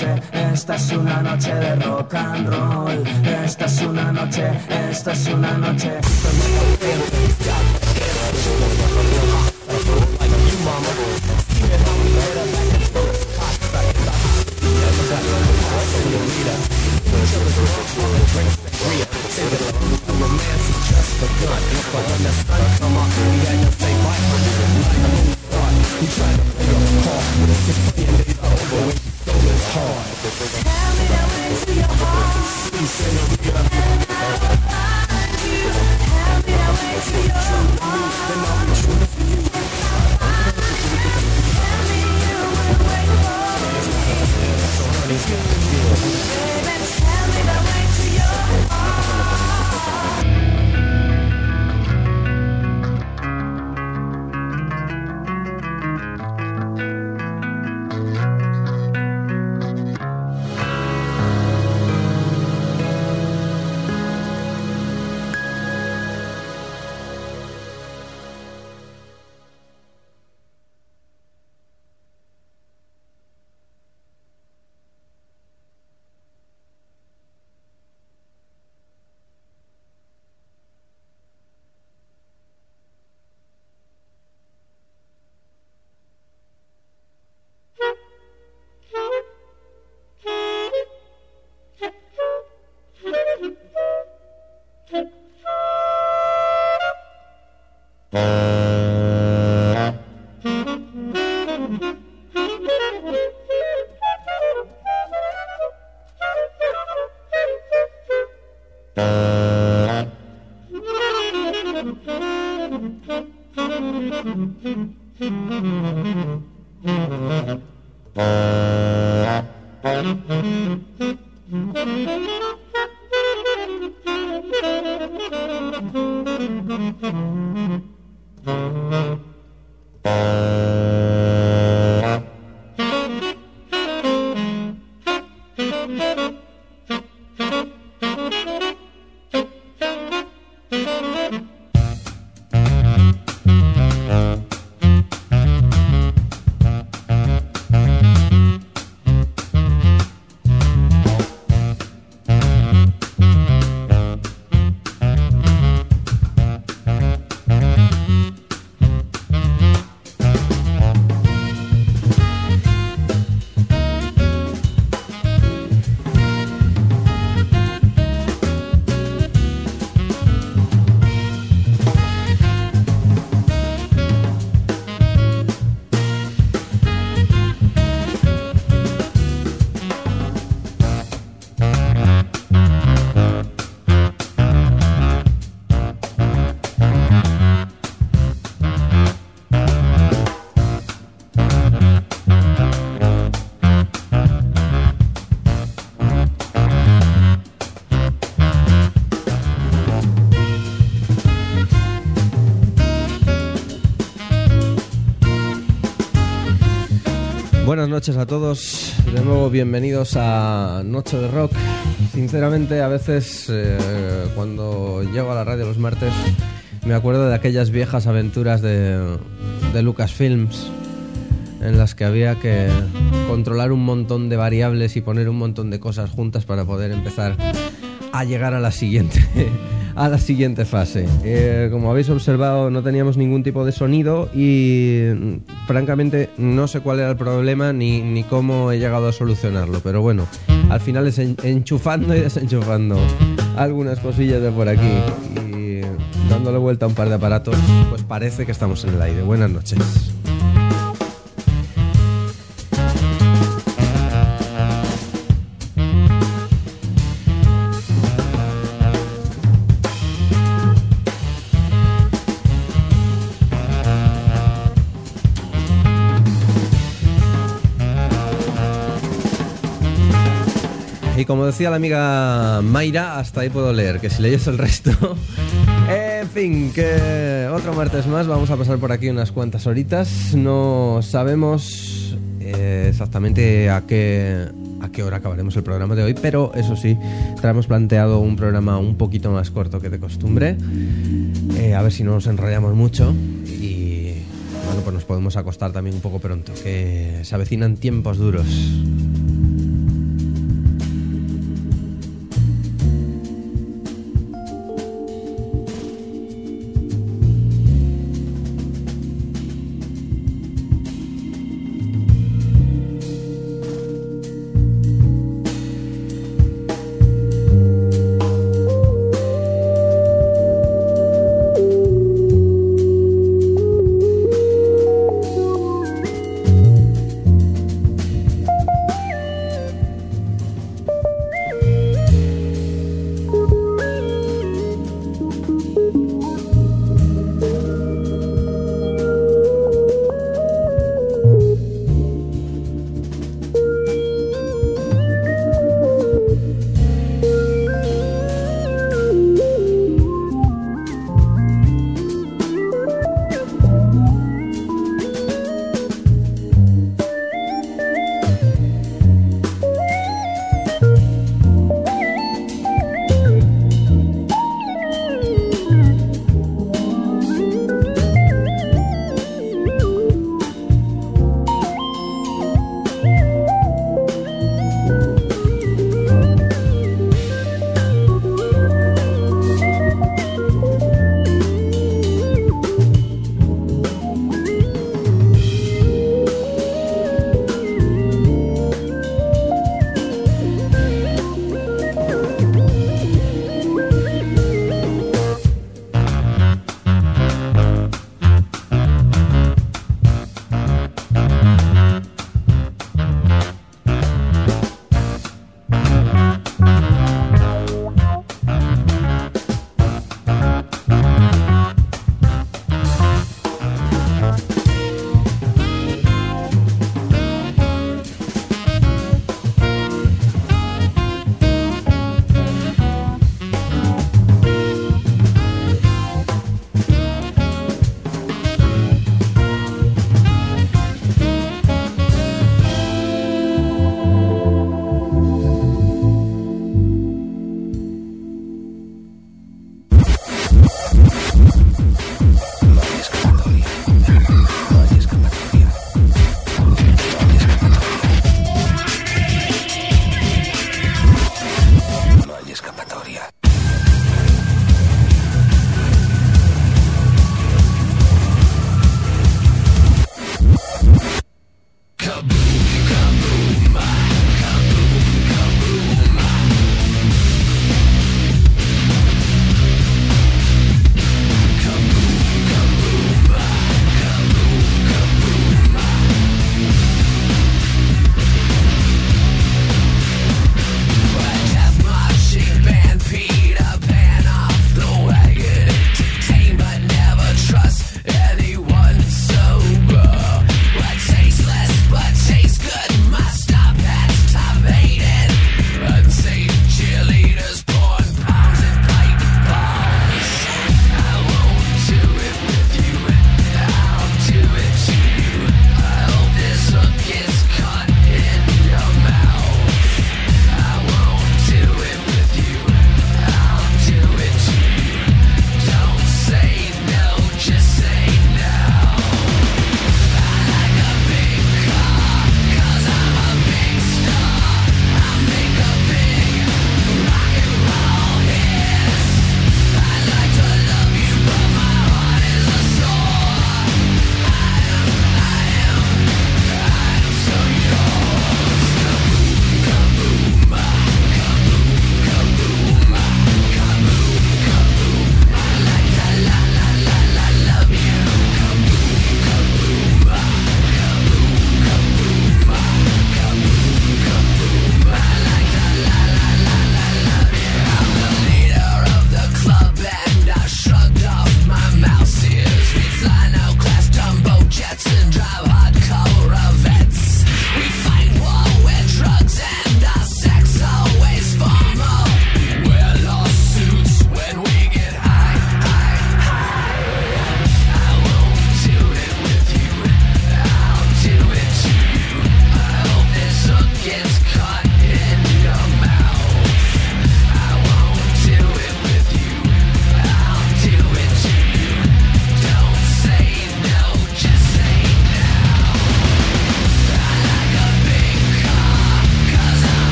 noche, esta es una noche de rock and roll. Esta es una noche, esta es una noche. Buenas noches a todos, de nuevo bienvenidos a Noche de Rock. Sinceramente, a veces cuando llego a la radio los martes me acuerdo de aquellas viejas aventuras de Lucasfilms en las que había que controlar un montón de variables y poner un montón de cosas juntas para poder empezar a llegar a la siguiente fase. Como habéis observado, no teníamos ningún tipo de sonido y francamente no sé cuál era el problema ni cómo he llegado a solucionarlo, pero bueno, al final es enchufando y desenchufando algunas cosillas de por aquí y dándole vuelta a un par de aparatos, pues parece que estamos en el aire. Buenas noches. Y como decía la amiga Mayra, hasta ahí puedo leer, que si leyes el resto... En fin, que otro martes más, vamos a pasar por aquí unas cuantas horitas. No sabemos exactamente a qué hora acabaremos el programa de hoy, pero eso sí, traemos planteado un programa un poquito más corto que de costumbre. A ver si no nos enrollamos mucho y bueno, pues nos podemos acostar también un poco pronto, que se avecinan tiempos duros.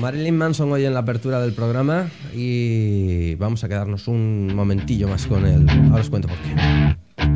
Marilyn Manson hoy en la apertura del programa y vamos a quedarnos un momentillo más con él. Ahora os cuento por qué.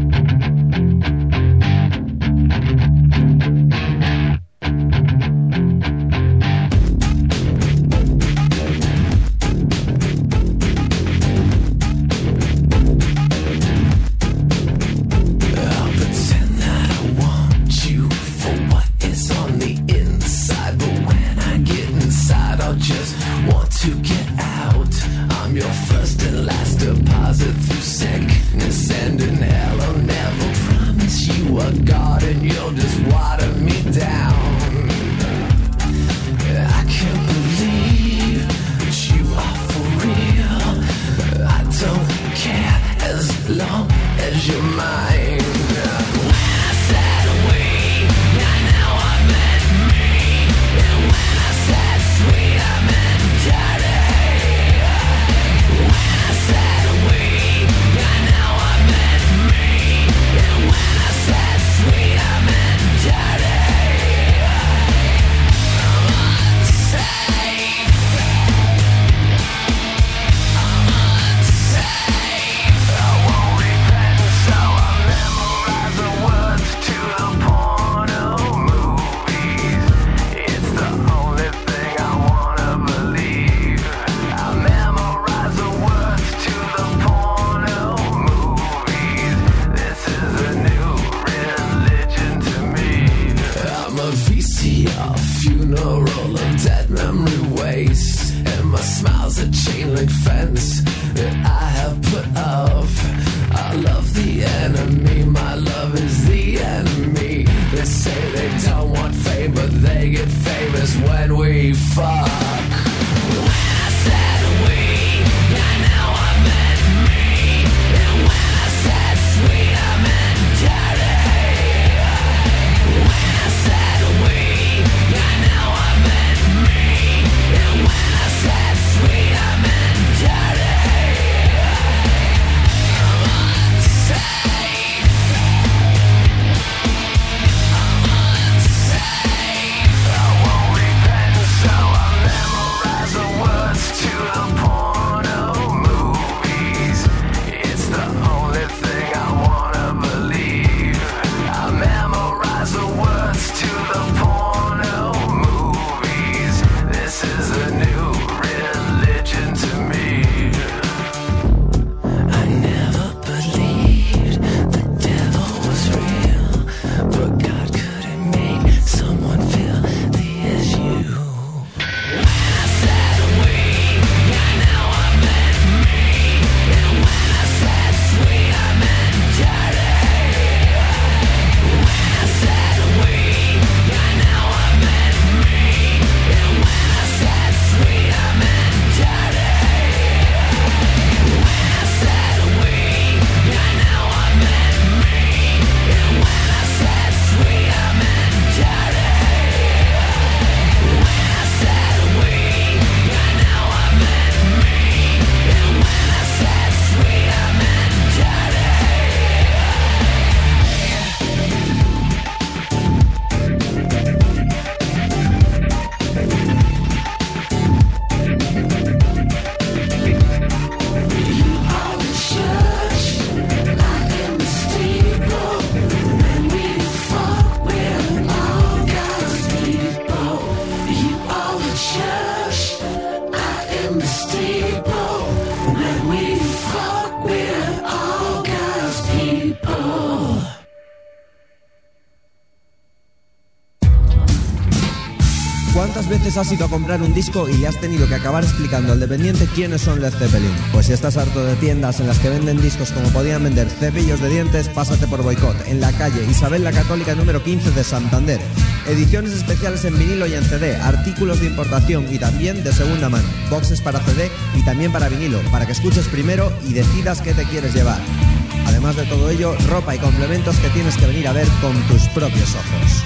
¿Cuántas veces has ido a comprar un disco y le has tenido que acabar explicando al dependiente quiénes son Led Zeppelin? Pues si estás harto de tiendas en las que venden discos como podían vender cepillos de dientes, pásate por Boicot, en la calle Isabel la Católica número 15 de Santander. Ediciones especiales en vinilo y en CD, artículos de importación y también de segunda mano, boxes para CD y también para vinilo, para que escuches primero y decidas qué te quieres llevar. Además de todo ello, ropa y complementos que tienes que venir a ver con tus propios ojos.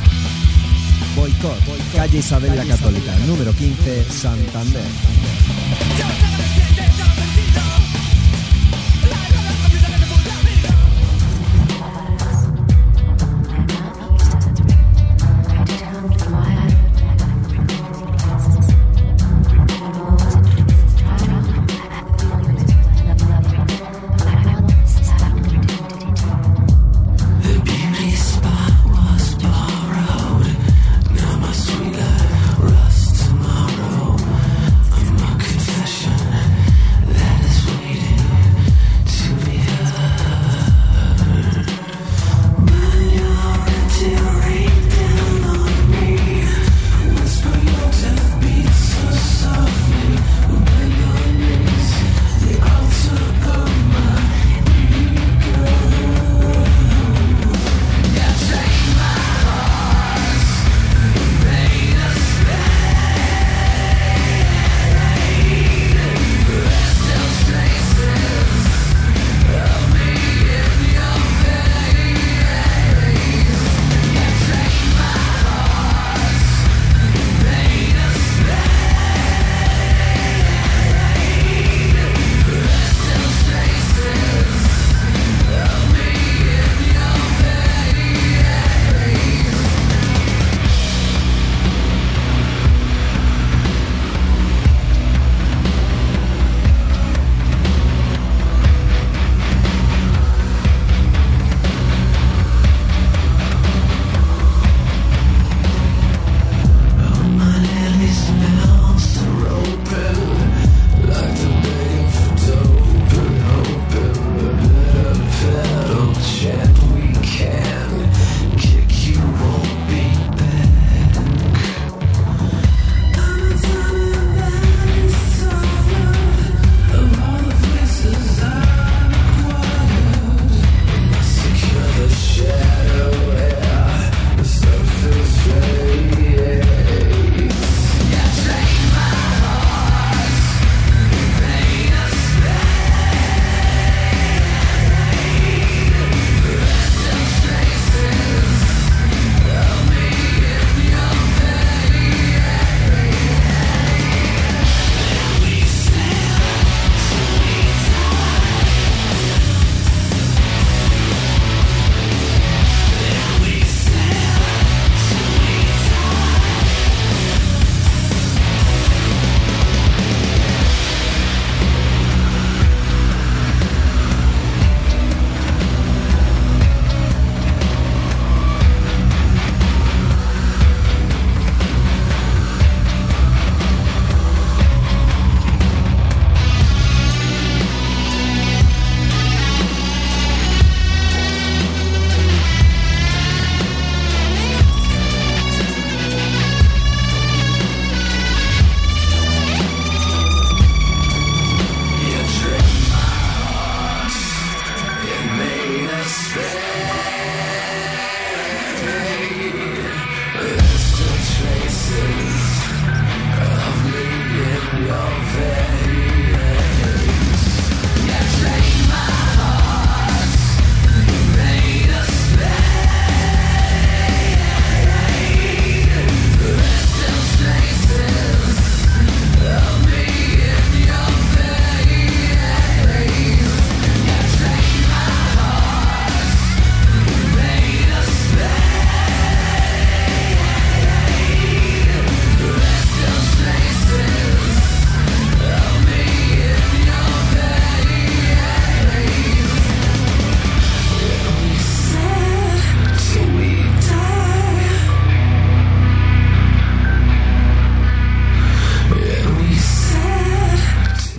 Boicot, calle Isabel la Católica, número 15, Santander.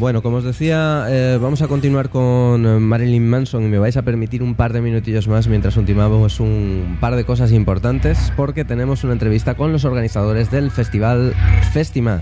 Bueno, como os decía, vamos a continuar con Marilyn Manson y me vais a permitir un par de minutillos más mientras ultimamos un par de cosas importantes, porque tenemos una entrevista con los organizadores del festival Festimad.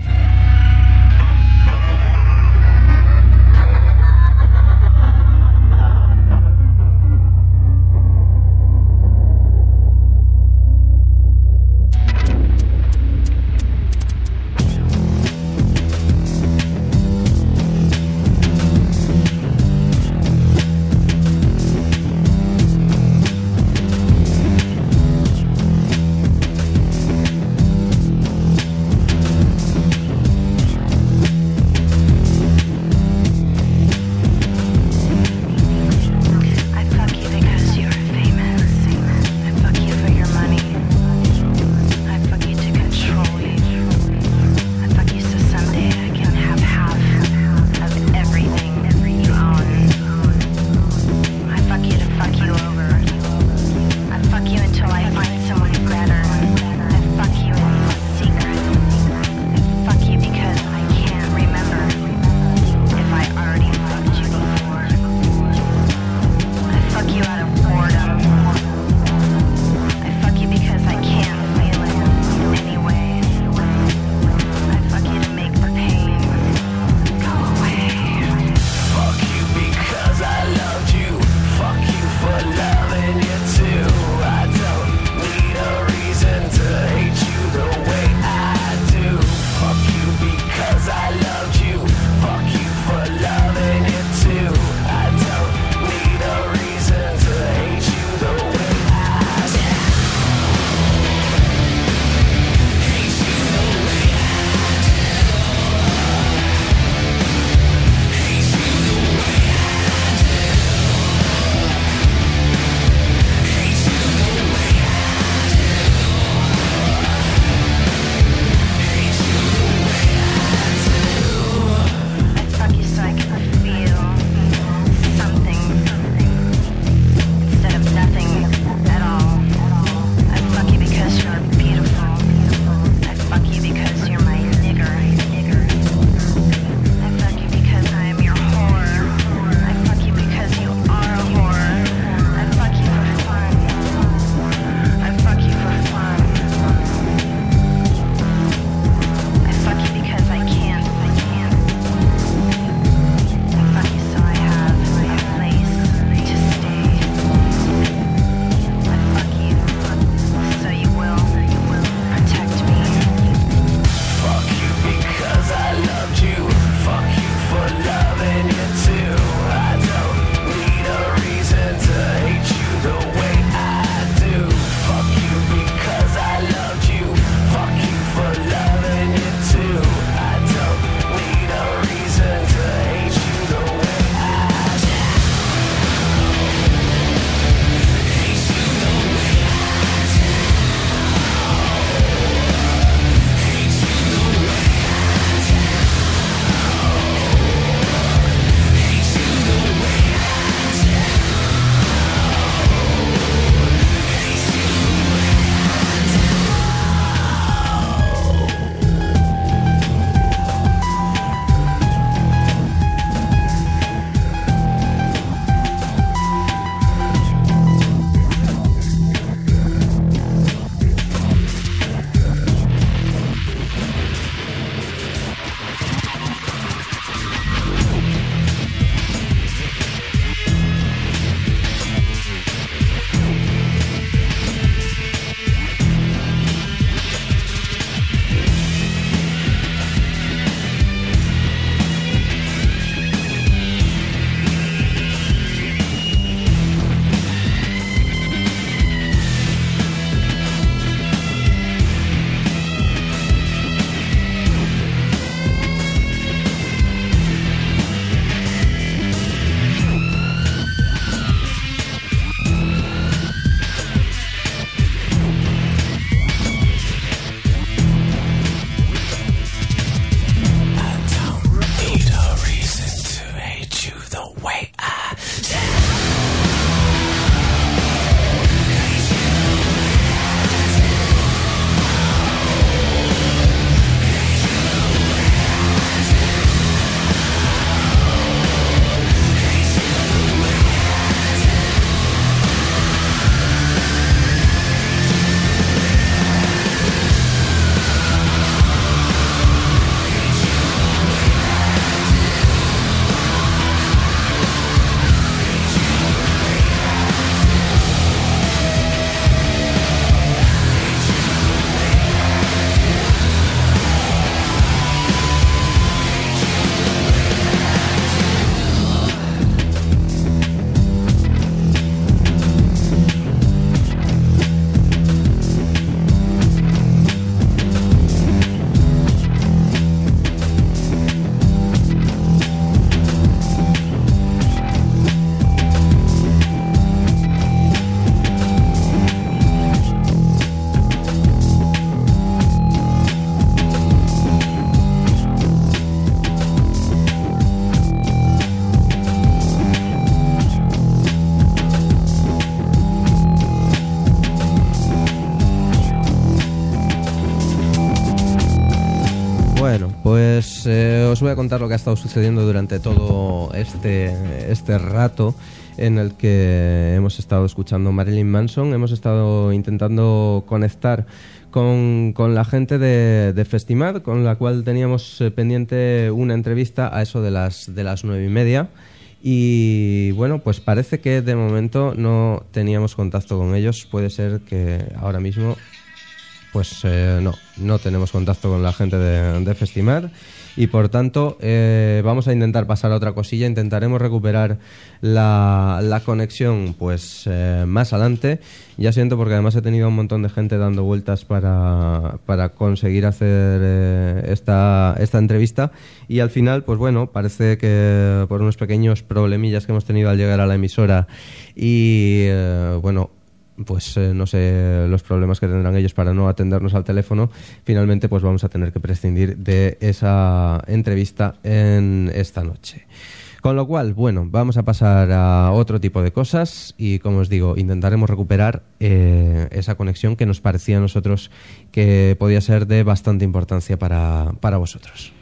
Bueno, pues os voy a contar lo que ha estado sucediendo durante todo este rato en el que hemos estado escuchando Marilyn Manson. Hemos estado intentando conectar con la gente de Festimad, con la cual teníamos pendiente una entrevista a eso de las 9:30. Y bueno, pues parece que de momento no teníamos contacto con ellos. Puede ser que ahora mismo pues no tenemos contacto con la gente de Festimad, y por tanto vamos a intentar pasar a otra cosilla. Intentaremos recuperar la conexión pues más adelante. Ya siento, porque además he tenido un montón de gente dando vueltas para conseguir hacer esta entrevista, y al final pues bueno, parece que por unos pequeños problemillas que hemos tenido al llegar a la emisora y pues no sé los problemas que tendrán ellos para no atendernos al teléfono, finalmente pues vamos a tener que prescindir de esa entrevista en esta noche. Con lo cual, bueno, vamos a pasar a otro tipo de cosas y, como os digo, intentaremos recuperar esa conexión que nos parecía a nosotros que podía ser de bastante importancia para vosotros.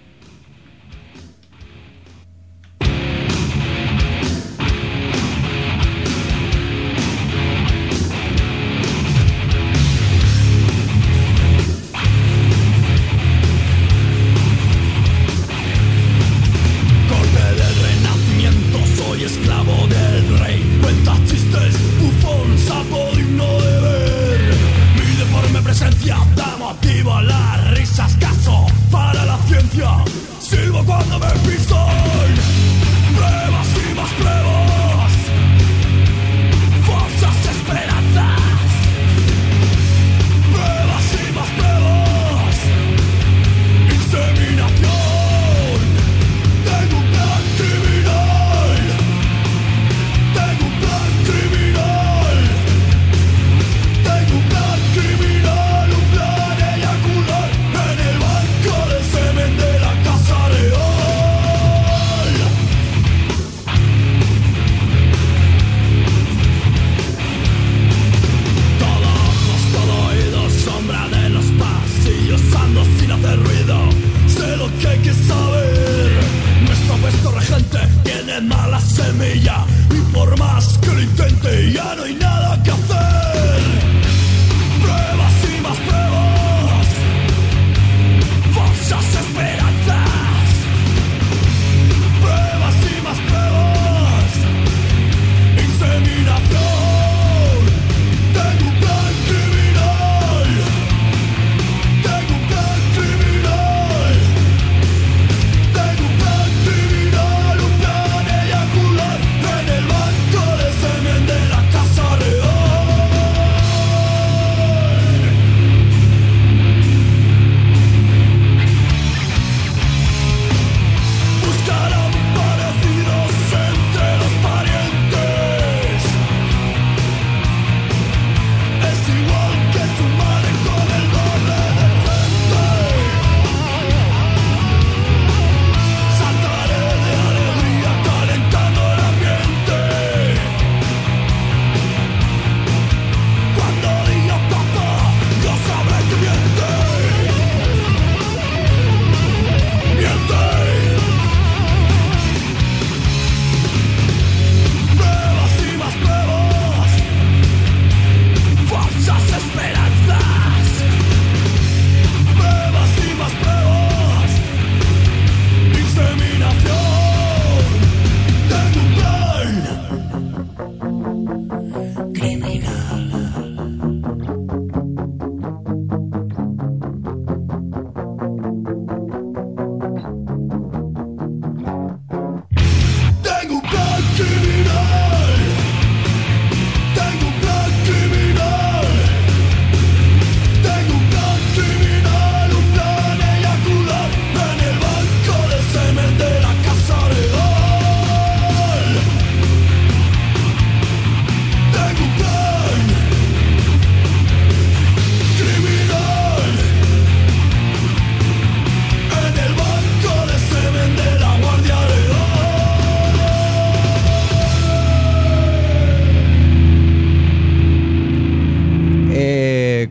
Esclavo del rey, cuenta chistes, bufón, sapo digno de ver. Mi deforme presencia da motivo a las risas, caso para la ciencia.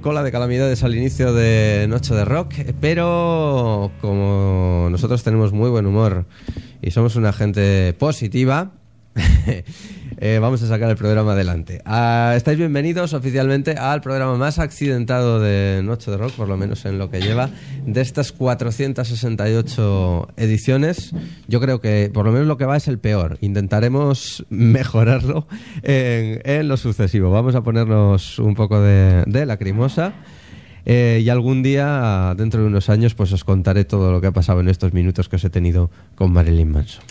cola de calamidades al inicio de Noche de Rock, pero como nosotros tenemos muy buen humor y somos una gente positiva, vamos a sacar el programa adelante. Estáis bienvenidos oficialmente al programa más accidentado de Noche de Rock, por lo menos en lo que lleva de estas 468 ediciones. Yo creo que por lo menos lo que va es el peor. Intentaremos mejorarlo en lo sucesivo. Vamos a ponernos un poco de lacrimosa. Y algún día, dentro de unos años, pues os contaré todo lo que ha pasado en estos minutos que os he tenido con Marilyn Manson.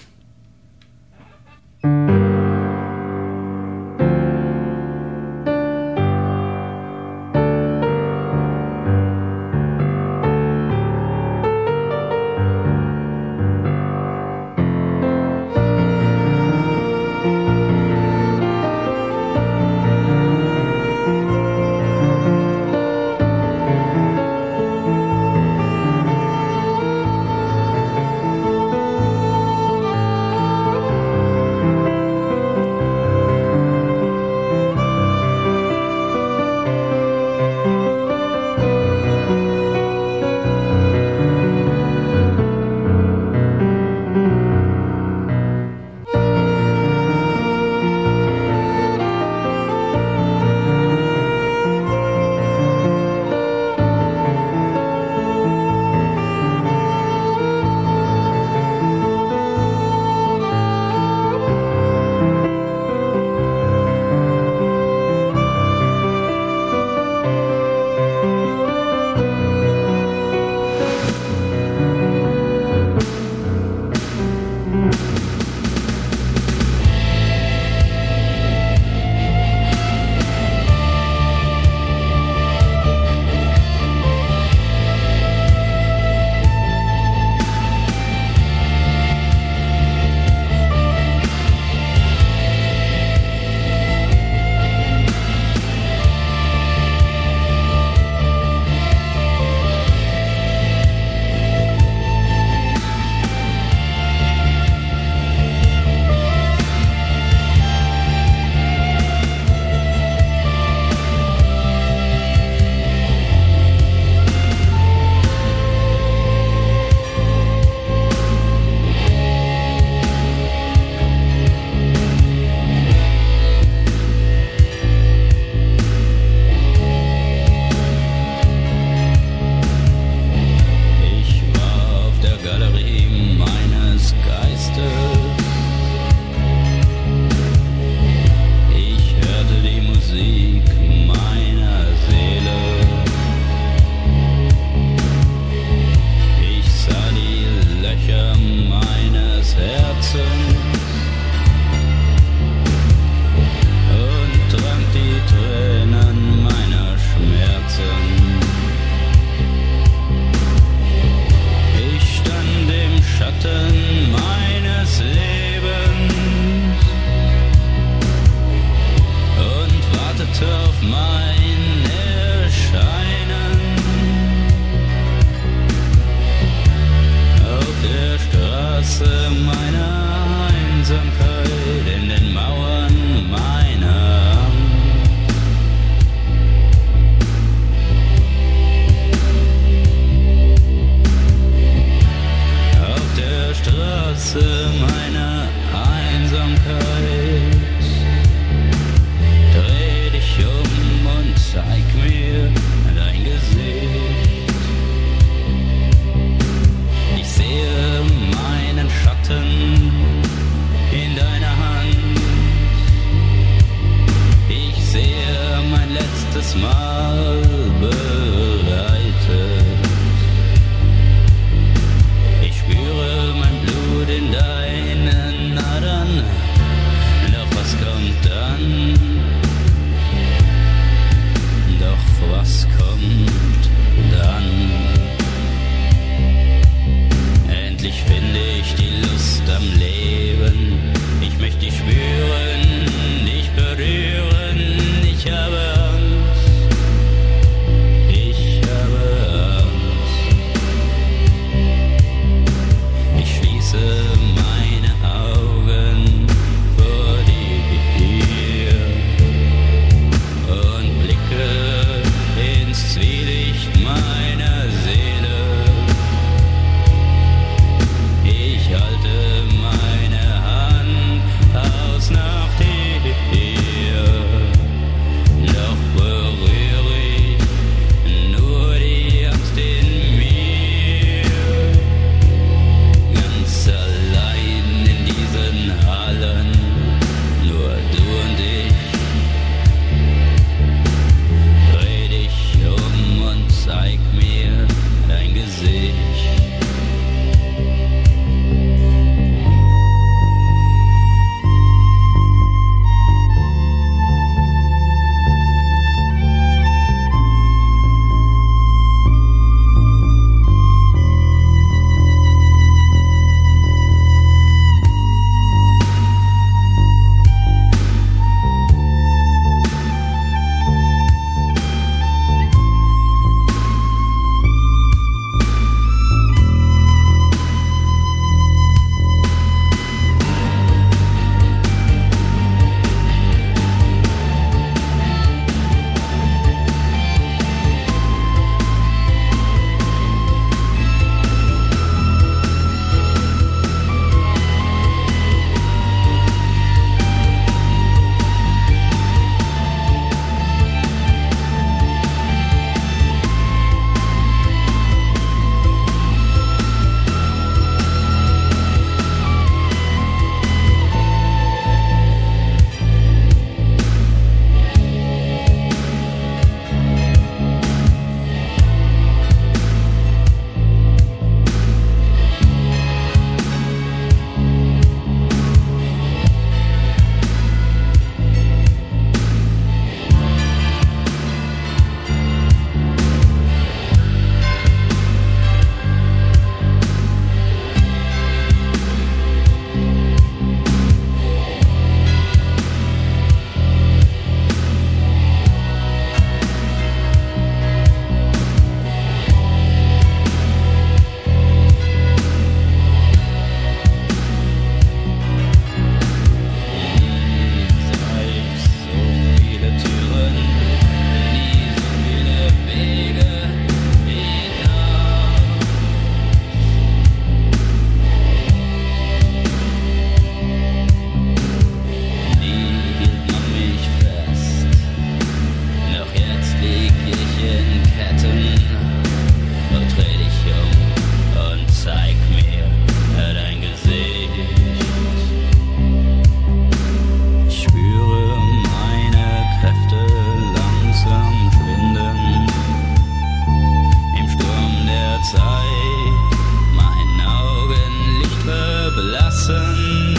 verblassen.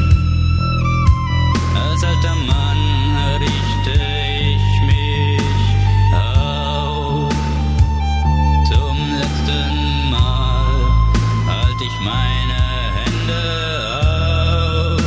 Als alter Mann richte ich mich auf. Zum letzten Mal halte ich meine Hände aus.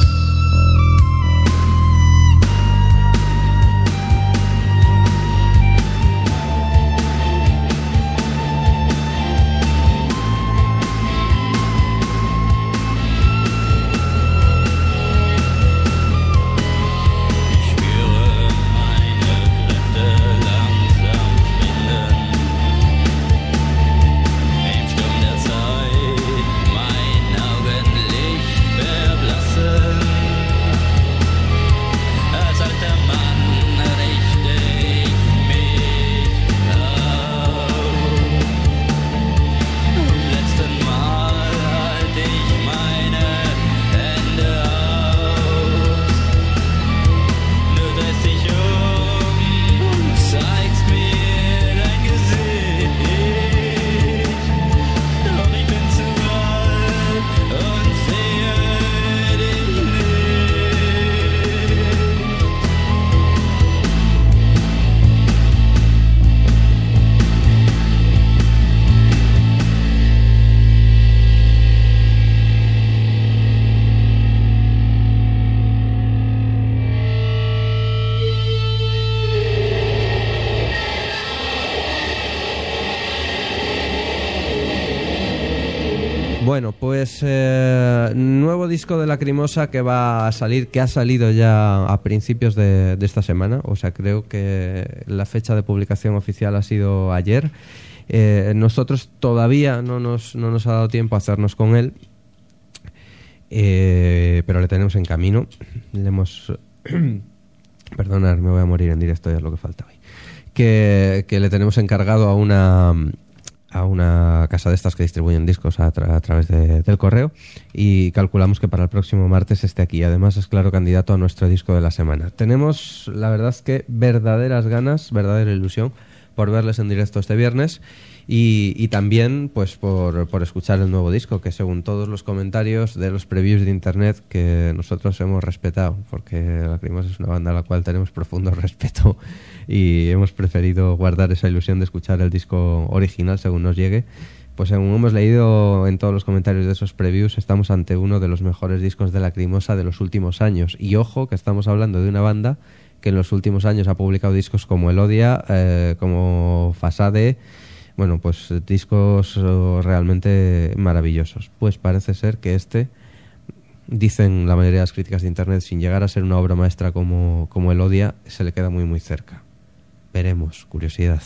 Bueno, pues nuevo disco de Lacrimosa que va a salir, que ha salido ya a principios de esta semana. O sea, creo que la fecha de publicación oficial ha sido ayer. Nosotros todavía no nos ha dado tiempo a hacernos con él, pero le tenemos en camino. Le hemos... Perdonad, me voy a morir en directo, ya es lo que falta hoy. Que le tenemos encargado a una casa de estas que distribuyen discos a través del correo, y calculamos que para el próximo martes esté aquí. Además es claro candidato a nuestro disco de la semana. Tenemos, la verdad es que verdaderas ganas, verdadera ilusión por verles en directo este viernes, y también pues por escuchar el nuevo disco, que según todos los comentarios de los previews de internet que nosotros hemos respetado, porque Lacrimosa es una banda a la cual tenemos profundo respeto y hemos preferido guardar esa ilusión de escuchar el disco original según nos llegue. Pues según hemos leído en todos los comentarios de esos previews, estamos ante uno de los mejores discos de Lacrimosa de los últimos años. Y ojo, que estamos hablando de una banda que en los últimos años ha publicado discos como Elodia, como Fasade, bueno, pues discos realmente maravillosos. Pues parece ser que dicen la mayoría de las críticas de internet, sin llegar a ser una obra maestra como Elodia, se le queda muy muy cerca. Veremos, curiosidad.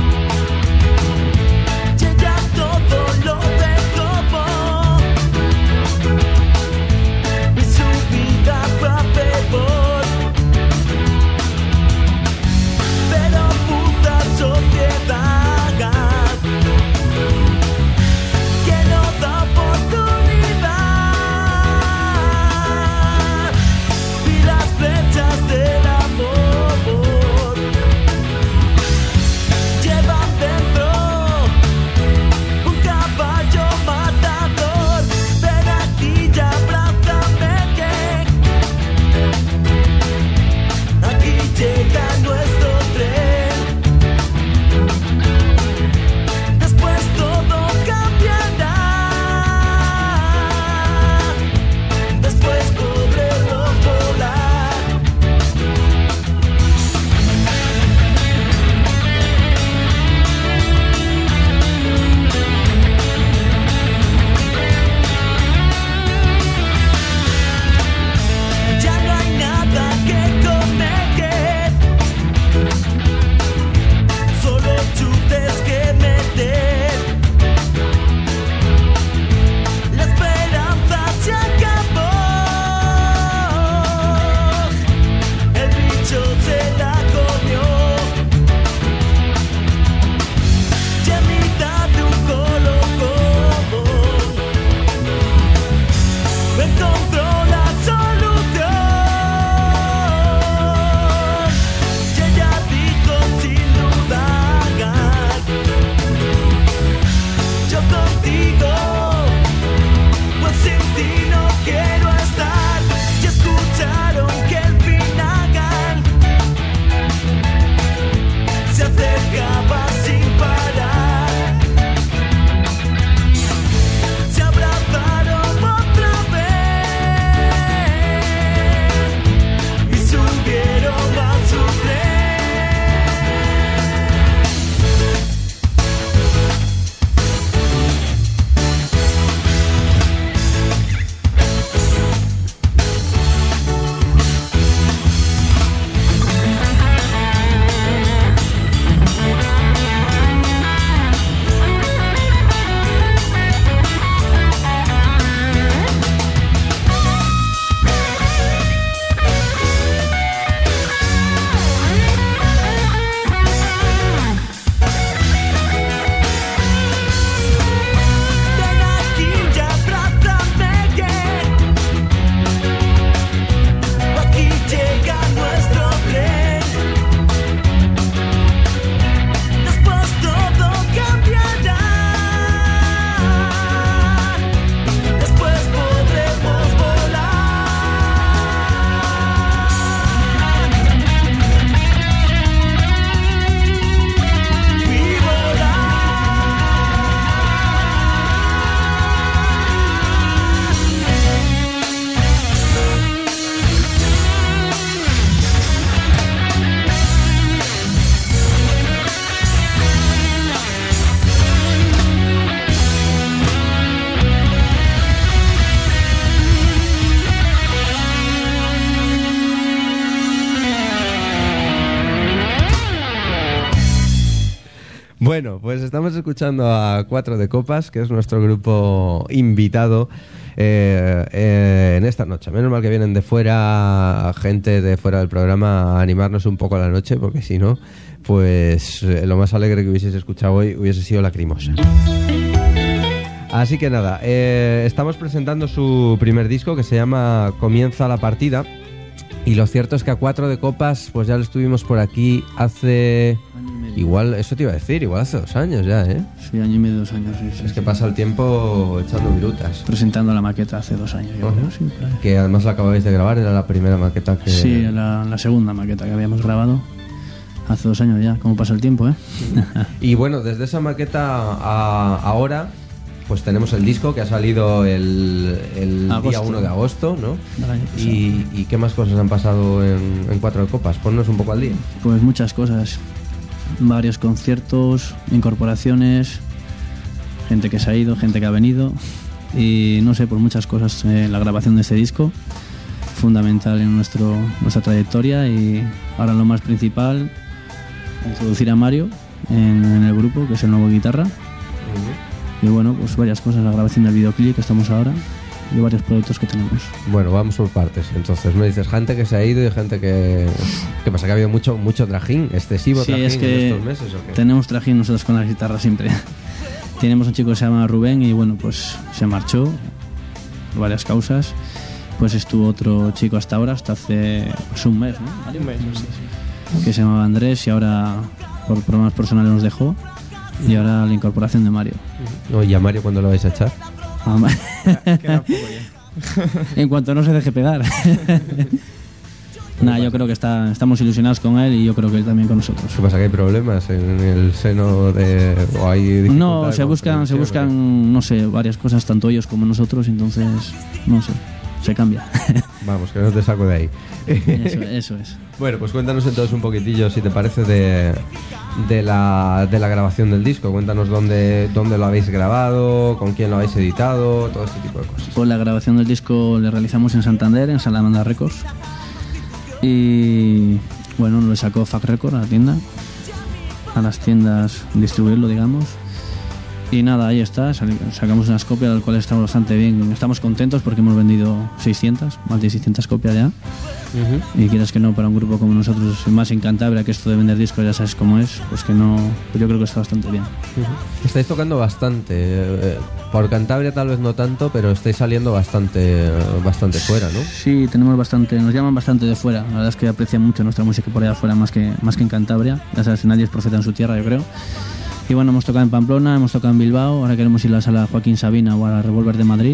Todo lo dejo por Bueno, pues estamos escuchando a Cuatro de Copas, que es nuestro grupo invitado en esta noche. Menos mal que vienen de fuera, gente de fuera del programa, a animarnos un poco a la noche, porque si no, pues lo más alegre que hubieses escuchado hoy hubiese sido Lacrimosa. Así que nada, estamos presentando su primer disco, que se llama Comienza la partida. Y lo cierto es que a Cuatro de Copas, pues ya lo estuvimos por aquí hace... Igual, eso te iba a decir, igual hace 2 años ya, ¿eh? Sí, año y medio, 2 años. Sí, es que pasa el tiempo echando virutas. Presentando la maqueta hace 2 años, yo creo, sí, claro. Que además la acababais de grabar, era la primera maqueta que... Sí, la segunda maqueta que habíamos grabado hace 2 años ya. ¿Cómo pasa el tiempo, eh? Y bueno, desde esa maqueta a ahora... Pues tenemos el disco que ha salido el día 1 de agosto, ¿no? ¿Y qué más cosas han pasado en Cuatro de Copas? Ponnos un poco al día. Pues muchas cosas. Varios conciertos, incorporaciones, gente que se ha ido, gente que ha venido. Y no sé, por muchas cosas. La grabación de este disco, fundamental en nuestra trayectoria. Y ahora lo más principal, introducir a Mario en el grupo, que es el nuevo guitarra. Y bueno, pues varias cosas, la grabación del videoclip que estamos ahora y varios proyectos que tenemos. Bueno, vamos por partes. Entonces me dices gente que se ha ido y gente que... ¿Qué pasa? ¿Que ha habido mucho trajín? ¿Excesivo trajín es que en estos meses o qué? Tenemos trajín nosotros con la guitarra siempre. Tenemos un chico que se llama Rubén y bueno, pues se marchó por varias causas. Pues estuvo otro chico hasta ahora, hasta hace pues, un mes, ¿no? Un mes, sí. Que se llamaba Andrés y ahora por problemas personales nos dejó. Y ahora la incorporación de Mario. ¿Y a Mario cuándo lo vais a echar? Queda poco ya. En cuanto no se deje pegar. Nada, yo creo que estamos ilusionados con él y yo creo que él también con nosotros. ¿Qué pasa? ¿Que hay problemas en el seno de...? ¿O hay no, se buscan, no sé, varias cosas, tanto ellos como nosotros, entonces, no sé, se cambia. Vamos, que no te saco de ahí. Eso es. Bueno, pues cuéntanos entonces un poquitillo, si te parece, de la grabación del disco. Cuéntanos dónde lo habéis grabado, con quién lo habéis editado, todo este tipo de cosas. Pues la grabación del disco la realizamos en Santander, en Salamandra Records. Y bueno, lo sacó Fac Record a la tienda, a las tiendas distribuirlo, digamos. Y nada, ahí está, sacamos unas copias, las cuales estamos bastante bien, estamos contentos porque hemos vendido 600, más de 600 copias ya. Y quieras que no, para un grupo como nosotros, más en Cantabria, que esto de vender discos ya sabes cómo es, pues que no, pues yo creo que está bastante bien. Estáis tocando bastante, por Cantabria tal vez no tanto, pero estáis saliendo bastante fuera, ¿no? Sí, tenemos bastante, nos llaman bastante de fuera, la verdad es que aprecian mucho nuestra música por allá afuera más que en Cantabria, ya sabes, nadie es profeta en su tierra, yo creo. Y bueno, hemos tocado en Pamplona, hemos tocado en Bilbao, ahora queremos ir a la sala Joaquín Sabina o a la Revolver de Madrid.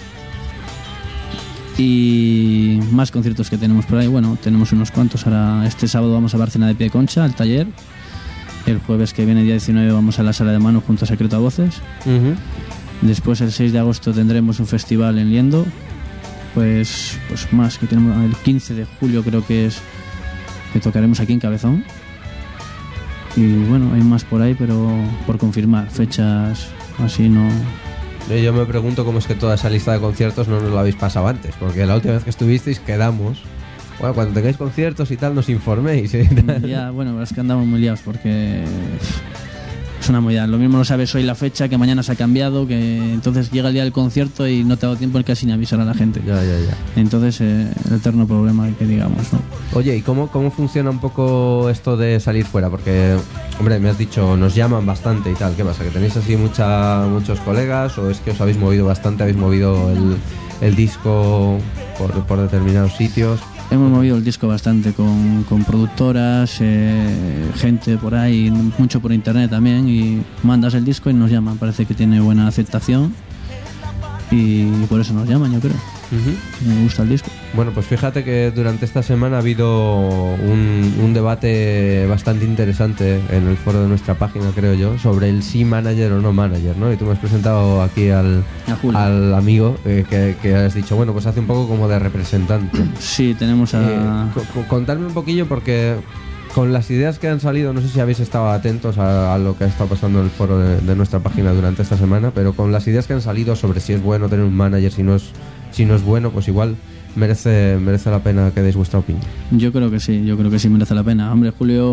Y más conciertos que tenemos por ahí, bueno, tenemos unos cuantos. Ahora este sábado vamos a Bárcena de Pieconcha, al taller. El jueves que viene, día 19, vamos a la Sala de Mano junto a Secreto a Voces. Después el 6 de agosto tendremos un festival en Liendo. Pues más que tenemos, el 15 de julio creo que tocaremos aquí en Cabezón. Y bueno, hay más por ahí, pero por confirmar, fechas así no... Yo me pregunto cómo es que toda esa lista de conciertos no nos la habéis pasado antes, porque la última vez que estuvisteis quedamos, bueno, cuando tengáis conciertos y tal nos informéis. Ya, bueno, es que andamos muy liados porque es una movida. Lo mismo no sabes hoy la fecha, que mañana se ha cambiado, que entonces llega el día del concierto y no te ha dado tiempo casi ni avisar a la gente. Ya. Entonces, el eterno problema que digamos, ¿no? Oye, ¿y cómo funciona un poco esto de salir fuera? Porque, hombre, me has dicho, nos llaman bastante y tal. ¿Qué pasa? ¿Que tenéis así muchos colegas o es que os habéis movido bastante, habéis movido el disco por determinados sitios? Hemos movido el disco bastante con productoras, gente por ahí, mucho por internet también, y mandas el disco y nos llaman. Parece que tiene buena aceptación y por eso nos llaman, yo creo. Me gusta el disco. Bueno, pues fíjate que durante esta semana ha habido un debate bastante interesante en el foro de nuestra página, creo yo, sobre el sí manager o no manager, ¿no? Y tú me has presentado aquí al amigo que has dicho, bueno, pues hace un poco como de representante. Sí, tenemos a... Contarme un poquillo porque con las ideas que han salido, no sé si habéis estado atentos a lo que ha estado pasando en el foro de nuestra página durante esta semana, pero con las ideas que han salido sobre si es bueno tener un manager, si no es bueno, pues igual merece la pena que deis vuestra opinión. Yo creo que sí merece la pena. Hombre, Julio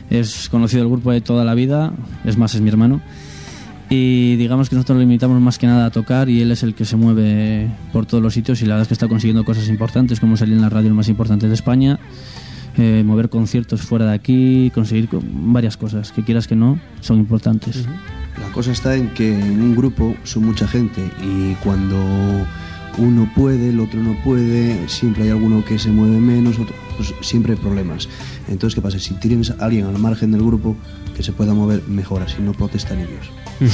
es conocido del grupo de toda la vida, es más, es mi hermano. Y digamos que nosotros lo limitamos más que nada a tocar y él es el que se mueve por todos los sitios y la verdad es que está consiguiendo cosas importantes, como salir en la radio más importante de España, mover conciertos fuera de aquí, conseguir varias cosas que quieras que no son importantes. La cosa está en que en un grupo son mucha gente y cuando uno puede, el otro no puede, siempre hay alguno que se mueve menos, pues siempre hay problemas. Entonces, ¿qué pasa? Si tienes a alguien al margen del grupo que se pueda mover, mejor, así no protestan ellos.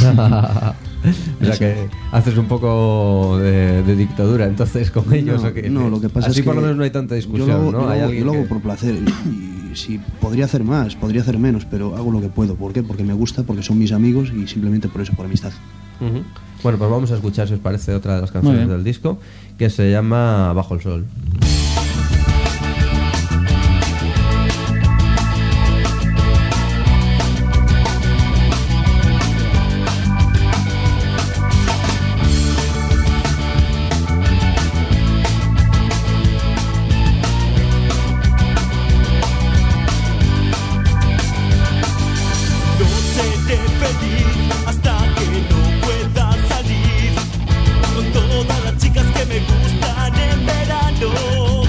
O sea que haces un poco de dictadura entonces con ellos. ¿O qué? No, lo que pasa así es que por lo menos no hay tanta discusión, yo ¿no? lo hago por placer y si podría hacer más, podría hacer menos, pero hago lo que puedo. ¿Por qué? Porque me gusta, porque son mis amigos y simplemente por eso, por amistad. Bueno, pues vamos a escuchar, si os parece, otra de las canciones del disco, que se llama Bajo el Sol. Todas las chicas que me gustan en verano.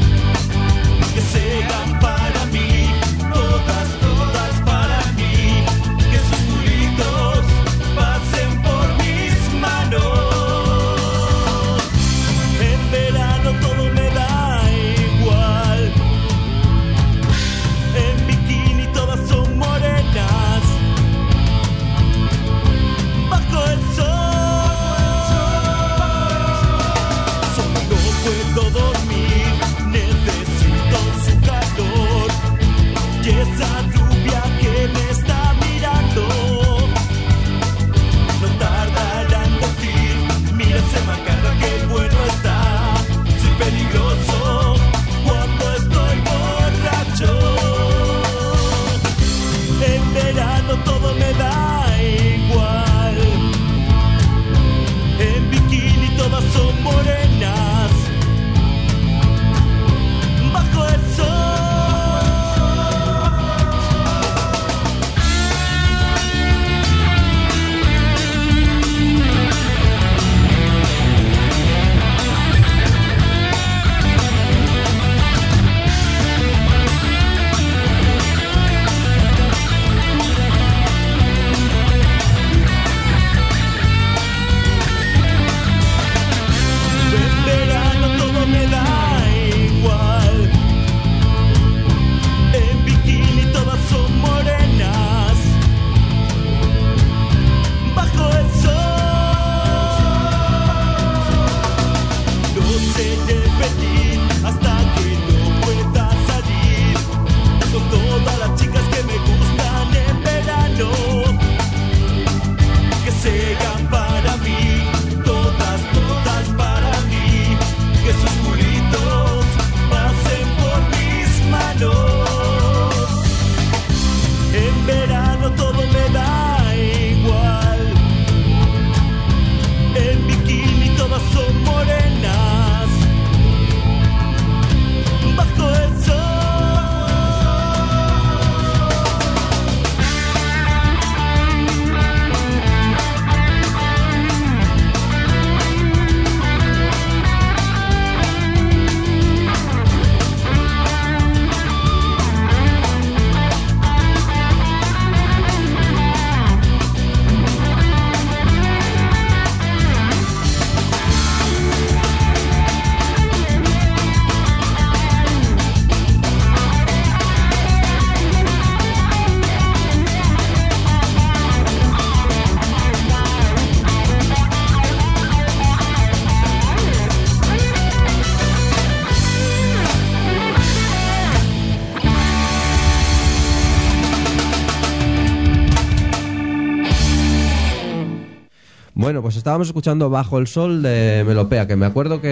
Bueno, pues estábamos escuchando Bajo el Sol de Melopea, que me acuerdo que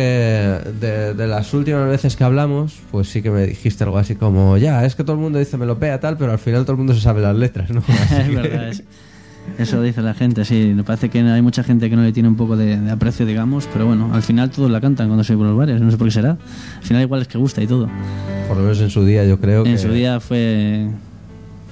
de las últimas veces que hablamos, pues sí que me dijiste algo así como, ya, es que todo el mundo dice Melopea tal, pero al final todo el mundo se sabe las letras, ¿no? Es verdad, eso dice la gente, sí. Me parece que hay mucha gente que no le tiene un poco de aprecio, digamos, pero bueno, al final todos la cantan cuando se ve por los bares, no sé por qué será. Al final igual es que gusta y todo. Por lo menos en su día yo creo que... En su día fue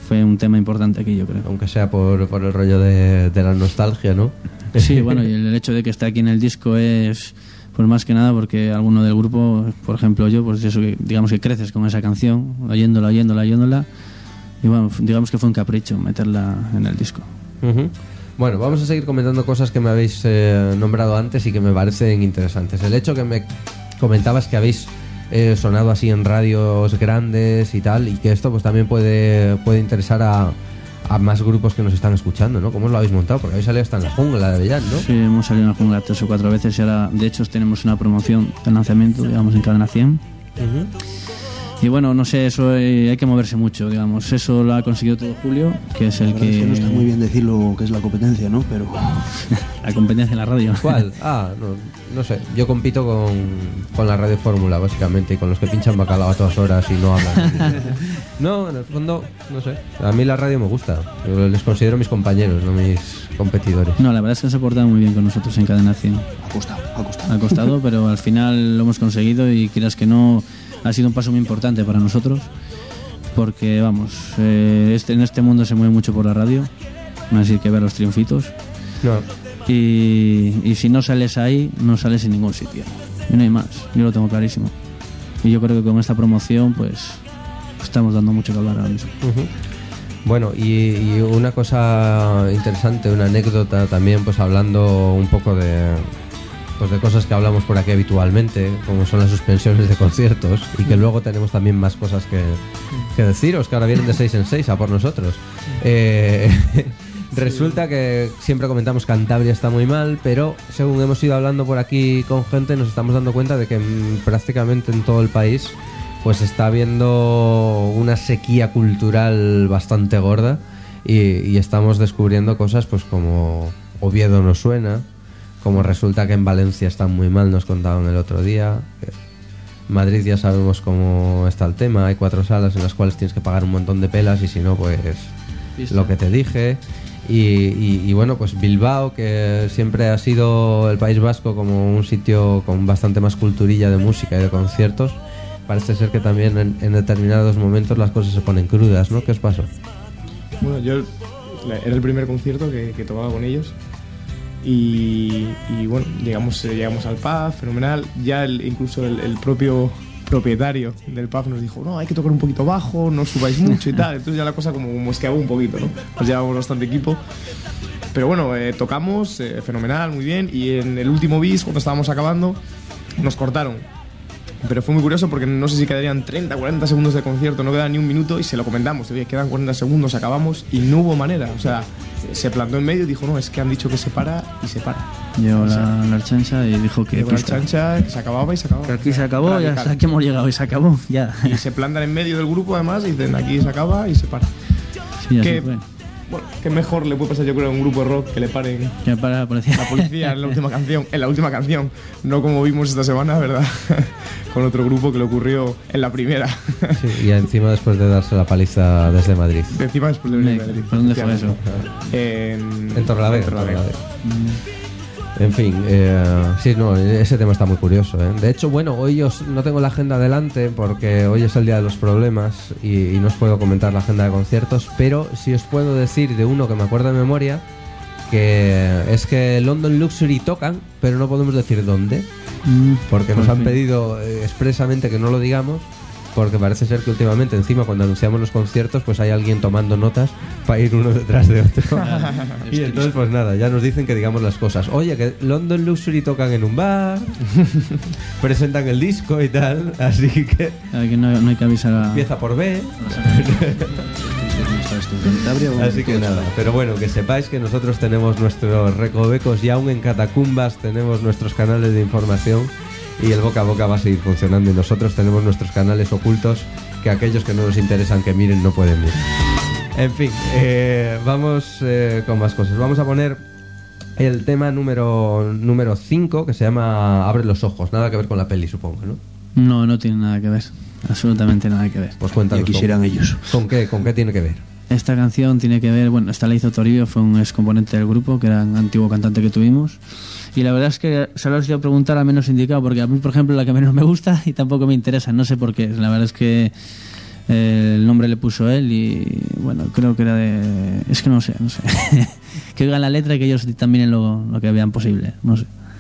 fue un tema importante aquí, yo creo. Aunque sea por el rollo de la nostalgia, ¿no? Sí, bueno, y el hecho de que esté aquí en el disco es, pues más que nada porque alguno del grupo, por ejemplo yo, pues eso, digamos que creces con esa canción, oyéndola, y bueno, digamos que fue un capricho meterla en el disco. Uh-huh. Bueno, vamos a seguir comentando cosas que me habéis nombrado antes y que me parecen interesantes. El hecho que me comentabas que habéis sonado así en radios grandes y tal, y que esto pues también puede interesar a más grupos que nos están escuchando, ¿no? ¿Cómo lo habéis montado? Porque habéis salido hasta en la jungla de Avellán, ¿no? Sí, hemos salido en la jungla 3 o 4 veces y ahora, de hecho, tenemos una promoción de lanzamiento, digamos, en Cadena 100. Uh-huh. Y bueno, no sé, eso hay que moverse mucho, digamos. Eso lo ha conseguido todo Julio, que es el que... Es que no está muy bien decir lo que es la competencia, ¿no? Pero... la competencia en la radio. ¿Cuál? No sé. Yo compito con la Radio Fórmula, básicamente, y con los que pinchan bacalao a todas horas y no hablan. No, en el fondo, no sé. A mí la radio me gusta. Yo les considero mis compañeros, no mis competidores. No, la verdad es que se ha portado muy bien con nosotros en Cadena 100. Ha costado, pero al final lo hemos conseguido y quieras que no... Ha sido un paso muy importante para nosotros porque, vamos, en este mundo se mueve mucho por la radio, así hay que ver los triunfitos. No. Y si no sales ahí, no sales en ningún sitio. Y no hay más, yo lo tengo clarísimo. Y yo creo que con esta promoción, pues, estamos dando mucho que hablar ahora mismo. Uh-huh. Bueno, y una cosa interesante, una anécdota también, pues hablando un poco de cosas que hablamos por aquí habitualmente, como son las suspensiones de conciertos, y que luego tenemos también más cosas que deciros, que ahora vienen de 6 en 6 a por nosotros. Resulta que siempre comentamos Cantabria está muy mal, pero según hemos ido hablando por aquí con gente, nos estamos dando cuenta de que prácticamente en todo el país pues está habiendo una sequía cultural bastante gorda, y estamos descubriendo cosas pues como Oviedo nos suena, como resulta que en Valencia están muy mal, nos contaban el otro día. Madrid ya sabemos cómo está el tema, hay 4 salas en las cuales tienes que pagar un montón de pelas, y si no, pues lo que te dije. Y bueno, pues Bilbao, que siempre ha sido el País Vasco como un sitio con bastante más culturilla de música y de conciertos, parece ser que también en determinados momentos las cosas se ponen crudas, ¿no? ¿Qué os pasó? Bueno, yo era el primer concierto que tocaba con ellos. Y bueno, llegamos al pub, fenomenal. Ya incluso el propio propietario del pub nos dijo: no, hay que tocar un poquito bajo, no subáis mucho y tal. Entonces ya la cosa como mosqueaba un poquito, ¿no? Nos llevábamos bastante equipo. Pero bueno, tocamos, fenomenal, muy bien. Y en el último bis, cuando estábamos acabando, nos cortaron. Pero fue muy curioso porque no sé si quedarían 30, 40 segundos de concierto, no quedaba ni un minuto, y se lo comentamos: oye, quedan 40 segundos, acabamos, y no hubo manera. O sea, se plantó en medio y dijo: no, es que han dicho que se para, y se para. Llegó la chancha y dijo que la chancha, que se acababa y se acababa. Que aquí se acabó, ya hasta aquí hemos llegado y se acabó, ya. Y se plantan en medio del grupo además y dicen: aquí se acaba y se para. Sí, así fue. Bueno, ¿qué mejor le puede pasar, yo creo, a un grupo de rock que le paren que para la policía? La policía en la última canción, no como vimos esta semana, ¿verdad? Con otro grupo que le ocurrió en la primera. Sí, y encima después de darse la paliza desde Madrid. Encima después de Madrid. ¿Por dónde fue eso? En Torrelavega. En fin, sí, no, ese tema está muy curioso, ¿eh? De hecho, bueno, hoy no tengo la agenda delante porque hoy es el día de los problemas y no os puedo comentar la agenda de conciertos, pero sí os puedo decir de uno que me acuerdo de memoria, que es que London Luxury tocan, pero no podemos decir dónde, porque nos han pedido expresamente que no lo digamos, porque parece ser que últimamente, encima, cuando anunciamos los conciertos, pues hay alguien tomando notas para ir uno detrás de otro. Y entonces, pues nada, ya nos dicen que digamos las cosas. Oye, que London Luxury tocan en un bar, presentan el disco y tal, así que... no hay que avisar a... Empieza por B. Así que nada, pero bueno, que sepáis que nosotros tenemos nuestros recovecos y aún en catacumbas tenemos nuestros canales de información. Y el boca a boca va a seguir funcionando, y nosotros tenemos nuestros canales ocultos que aquellos que no nos interesan que miren no pueden mirar. En fin, vamos con más cosas. Vamos a poner el tema número 5, que se llama Abre los ojos. Nada que ver con la peli, supongo, ¿no? No tiene nada que ver. Absolutamente nada que ver. Pues cuéntanos. Ya quisieran ellos. ¿Con qué tiene que ver? Esta canción tiene que ver... Bueno, esta la hizo Toribio, fue un ex componente del grupo, que era un antiguo cantante que tuvimos. Y la verdad es que se lo he ido a preguntar a menos indicado, porque a mí, por ejemplo, la que menos me gusta y tampoco me interesa, no sé por qué. La verdad es que El nombre le puso él y bueno, creo que era de... Es que no sé. Que oigan la letra y que ellos también lo que vean posible, no sé.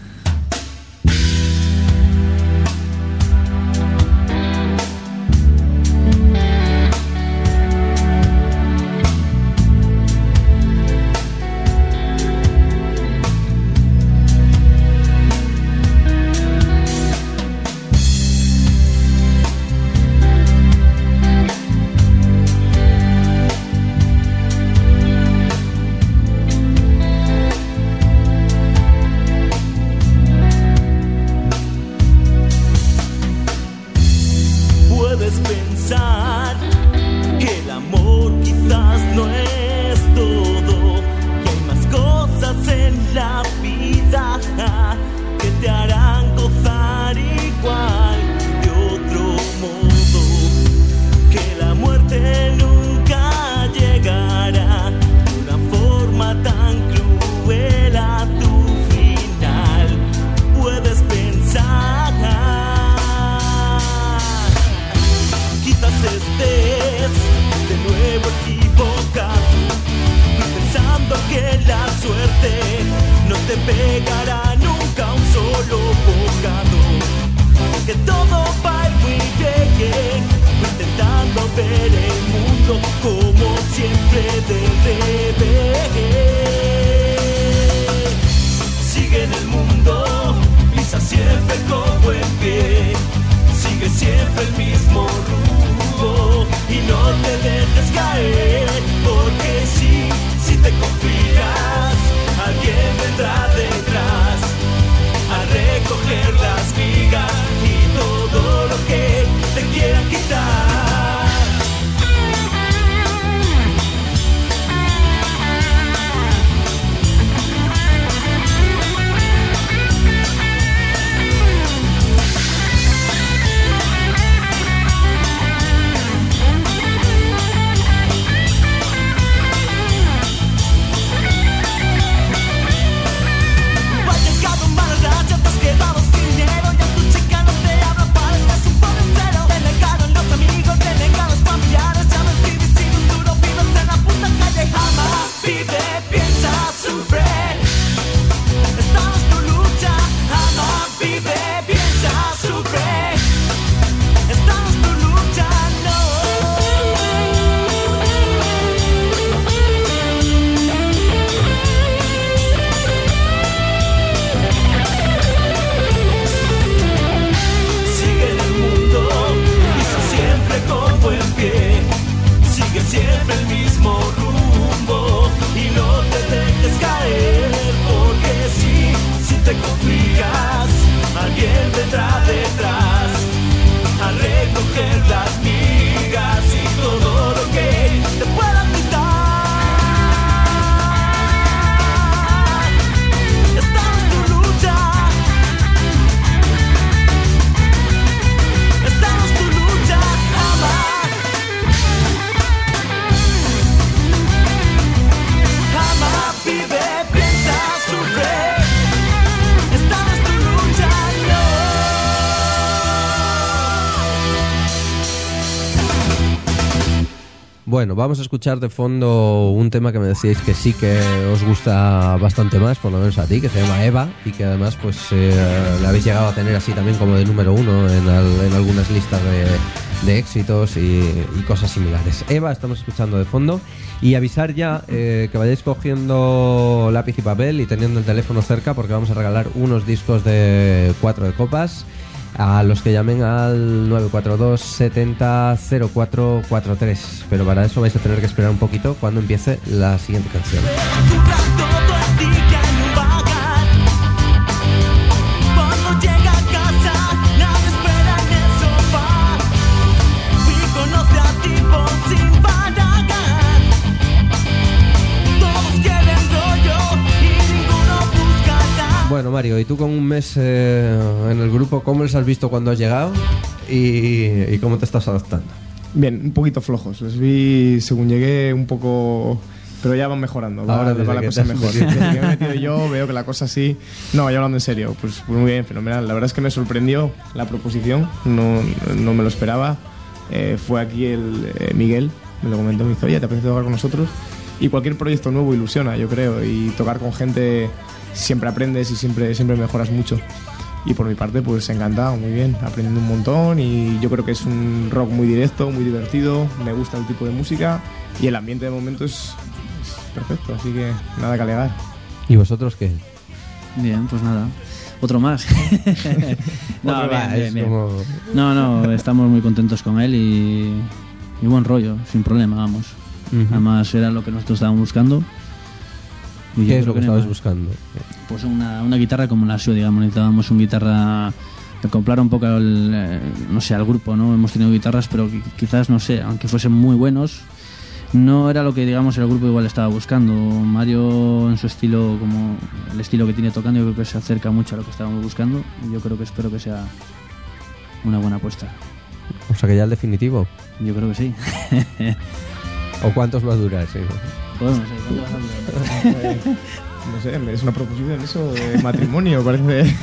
Bueno, vamos a escuchar de fondo un tema que me decíais que sí que os gusta bastante más, por lo menos a ti, que se llama Eva, y que además pues le habéis llegado a tener así también como de número uno en algunas listas de éxitos y cosas similares. Eva estamos escuchando de fondo, y avisar ya que vayáis cogiendo lápiz y papel y teniendo el teléfono cerca, porque vamos a regalar unos discos de 4 de copas a los que llamen al 942 70 0443, pero para eso vais a tener que esperar un poquito cuando empiece la siguiente canción. Bueno, Mario, y tú con un mes en el grupo, ¿cómo les has visto cuando has llegado y cómo te estás adaptando? Bien, un poquito flojos. Les vi según llegué un poco, pero ya van mejorando. Ahora va la cosa mejor. Desde que me he metido yo veo que la cosa sí. No, ya hablando en serio, pues muy bien, fenomenal. La verdad es que me sorprendió la proposición, no me lo esperaba. fue aquí el Miguel, me lo comentó, me dijo, oye, ¿te apetece tocar con nosotros? Y cualquier proyecto nuevo ilusiona, yo creo, y tocar con gente siempre aprendes y siempre mejoras mucho. Y por mi parte, pues encantado, muy bien, aprendiendo un montón, y yo creo que es un rock muy directo, muy divertido, me gusta el tipo de música y el ambiente de momento es perfecto, así que nada que alegar. ¿Y vosotros qué? Bien, pues nada, otro más. No, Otro más, bien. como... No, estamos muy contentos con él y buen rollo, sin problema, vamos. Además era lo que nosotros estábamos buscando. Y ¿Qué es lo que estabais buscando? Pues una guitarra como la suya, digamos. Necesitábamos una guitarra que acoplara un poco al grupo, ¿no? Hemos tenido guitarras, pero quizás, no sé, aunque fuesen muy buenos, no era lo que, digamos, el grupo igual estaba buscando. Mario, en su estilo, como el estilo que tiene tocando, yo creo que se acerca mucho a lo que estábamos buscando. Y yo espero que sea una buena apuesta. O sea, que ya el definitivo. Yo creo que sí. ¿O cuántos va a durar? Sí. Pues no sé, ¿cuánto vas a durar? No sé, es una proposición eso de matrimonio, parece. Yo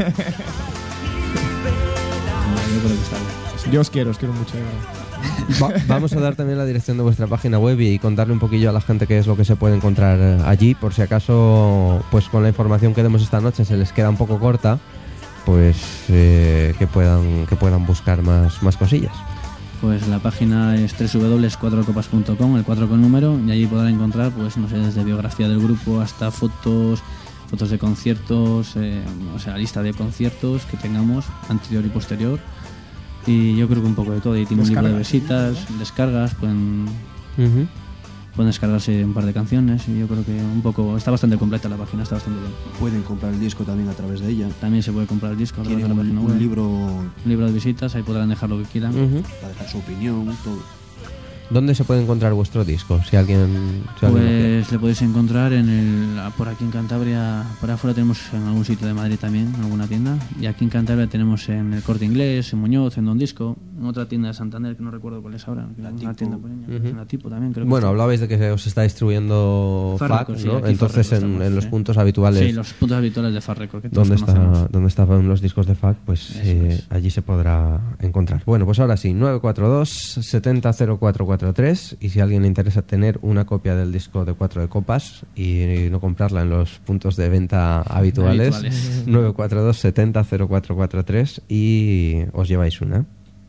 creo que está bien. Yo os quiero mucho, de verdad. Vamos a dar también la dirección de vuestra página web y contarle un poquillo a la gente qué es lo que se puede encontrar allí, por si acaso, pues con la información que demos esta noche se les queda un poco corta, pues que puedan buscar más cosillas. Pues la página es www.cuatrocopas.com, el 4 con número, y allí podrán encontrar, pues no sé, desde biografía del grupo hasta fotos de conciertos, o sea, lista de conciertos que tengamos, anterior y posterior, y yo creo que un poco de todo. Y tiene un libro de visitas, descargas, pueden descargarse un par de canciones, y yo creo que un poco está bastante completa la página, está bastante bien. Pueden comprar el disco también a través de ella. También se puede comprar el disco a través Tiene de la página web. un libro de visitas, ahí podrán dejar lo que quieran. para dejar su opinión, todo. ¿Dónde se puede encontrar vuestro disco? Si alguien lo quiere. Pues le podéis encontrar por aquí en Cantabria, por afuera tenemos en algún sitio de Madrid también, en alguna tienda, y aquí en Cantabria tenemos en el Corte Inglés, en Muñoz, en Don Disco, en otra tienda de Santander que no recuerdo cuál es ahora, una tienda pequeña, en la Tipo también creo que Bueno, está. hablabais de que os está distribuyendo Far FAC, Record, sí, ¿no? aquí Entonces Far Record en los sí. puntos habituales. Sí, los puntos habituales de Far Record que todos donde conocemos. estaban los discos de FAC, pues es. allí se podrá encontrar. Bueno, pues ahora sí, 942 70 0443, y si a alguien le interesa tener una copia del disco de Cuatro de Copas y no comprarla en los puntos de venta habituales. 942 70 0443 y os lleváis una.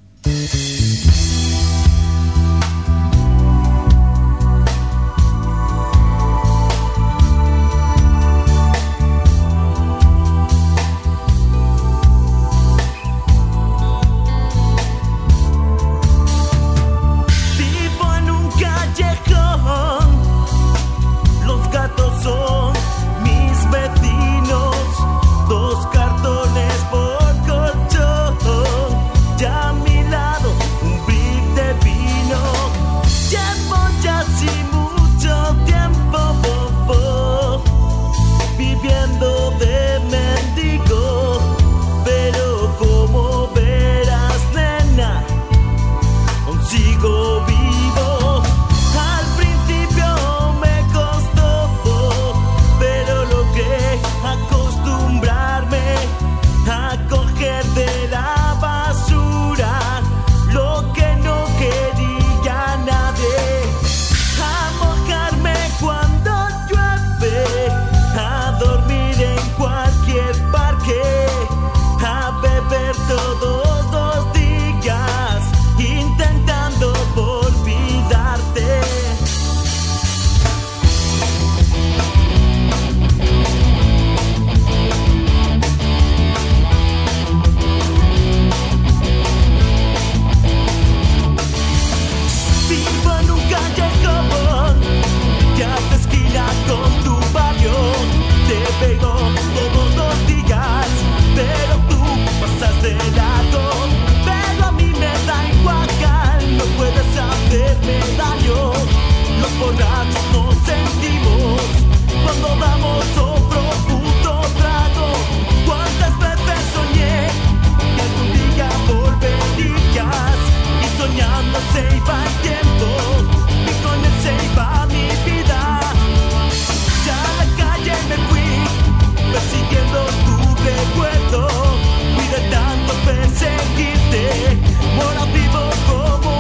Ya a mi lado un brick de vino. Llevo ya así mucho tiempo viviendo de mendigo. Pero como verás, nena, aún sigo vivo. Al principio me costó, pero logré acostumbrarme a coger de la basura lo que no quería nadie, a mojarme cuando llueve, a dormir en cualquier parque, a beber todos los días, intentando olvidarte. Vivo en un callejón que hace esquina con tu barrio. Te pego todos los días, pero tú pasas de largo. Pero a mí me da igual, no puedes hacerme daño. Los borrachos nos sentimos cuando damos otro puto trago. ¿Cuántas veces soñé que algún día volverías? Y soñando se iba el tiempo, y con él se iba mi vida. Ya a la calle me fui, persiguiendo tu recuerdo. Y de tanto perseguirte, ahora vivo como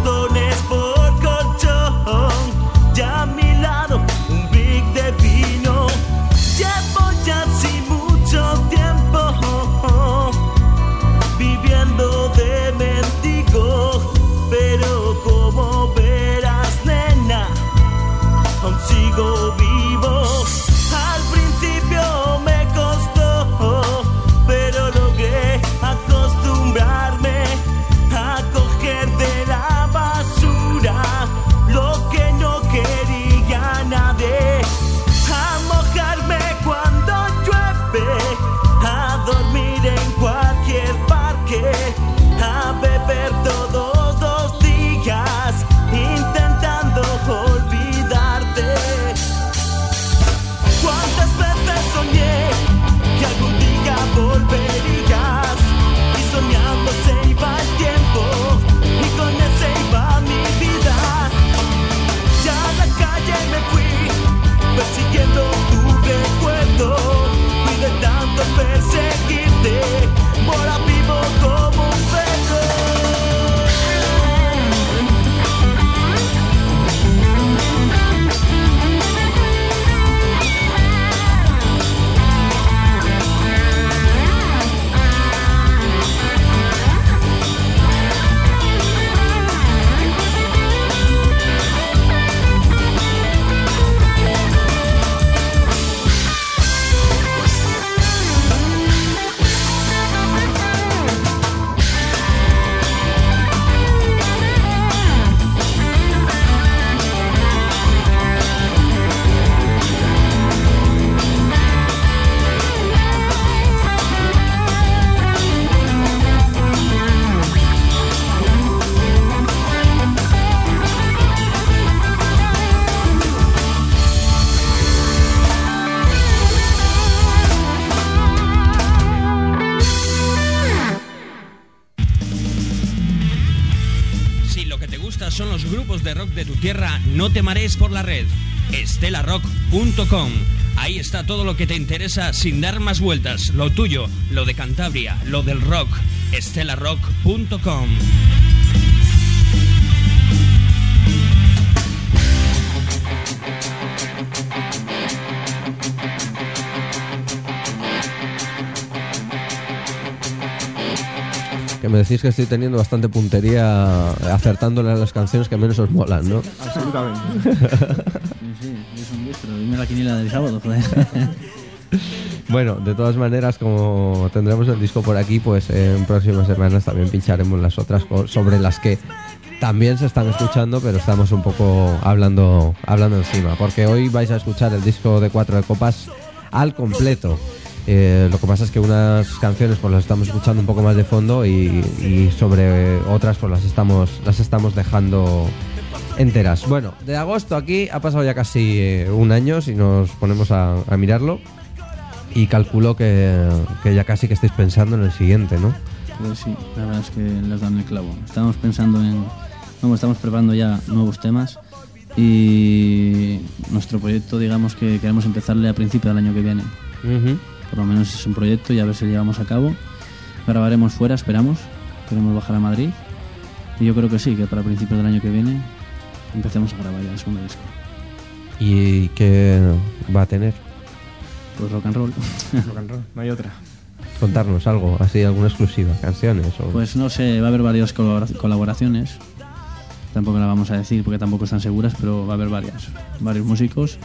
cordones por colchón. Ya a mi lado un brick de vino. Llevo ya así mucho tiempo viviendo de mendigo, pero como verás, nena, aún sigo vivo. Al principio me costó, pero logré acostumbrarme a coger de la basura lo que no quería nadie, a mojarme cuando llueve, a dormir en cualquier parque, a beber todos los días, intentando olvidarte. ¿Cuántas veces soñé que algún día volverías? Y soñando se iba el tiempo, y con él se iba mi vida. Ya a la calle me fui, persiguiendo tu recuerdo. Fui de tanto perseguirte, ahora vivo como un perro. Si lo que te gusta son los grupos de rock de tu tierra, no te marees por la red. estelarrock.com. Ahí está todo lo que te interesa sin dar más vueltas. Lo tuyo, lo de Cantabria, lo del rock. estelarrock.com. Que me decís que estoy teniendo bastante puntería acertándole a las canciones que menos os molan, ¿no? Absolutamente. Sí, es un diestro. Dime la quiniela del sábado, joder. Bueno, de todas maneras, como tendremos el disco por aquí, pues en próximas semanas también pincharemos las otras sobre las que también se están escuchando, pero estamos un poco hablando encima, porque hoy vais a escuchar el disco de Cuatro de Copas al completo. Lo que pasa es que unas canciones pues las estamos escuchando un poco más de fondo y sobre otras pues las estamos dejando enteras. Bueno, de agosto aquí ha pasado ya casi un año si nos ponemos a mirarlo, y calculo que ya casi que estáis pensando en el siguiente, ¿no? Pues sí, la verdad es que les dan el clavo. Estamos pensando estamos preparando ya nuevos temas, y nuestro proyecto, digamos que queremos empezarle a principio del año que viene. Uh-huh. Por lo menos es un proyecto y a ver si lo llevamos a cabo. Grabaremos fuera, esperamos. Queremos bajar a Madrid. Y yo creo que sí, que para principios del año que viene empecemos a grabar ya el segundo disco. ¿Y qué va a tener? Pues rock and roll. Rock and roll, no hay otra. Contarnos algo, así, alguna exclusiva, canciones o... Pues no sé, va a haber varias colaboraciones. Tampoco la vamos a decir porque tampoco están seguras, pero va a haber varios músicos.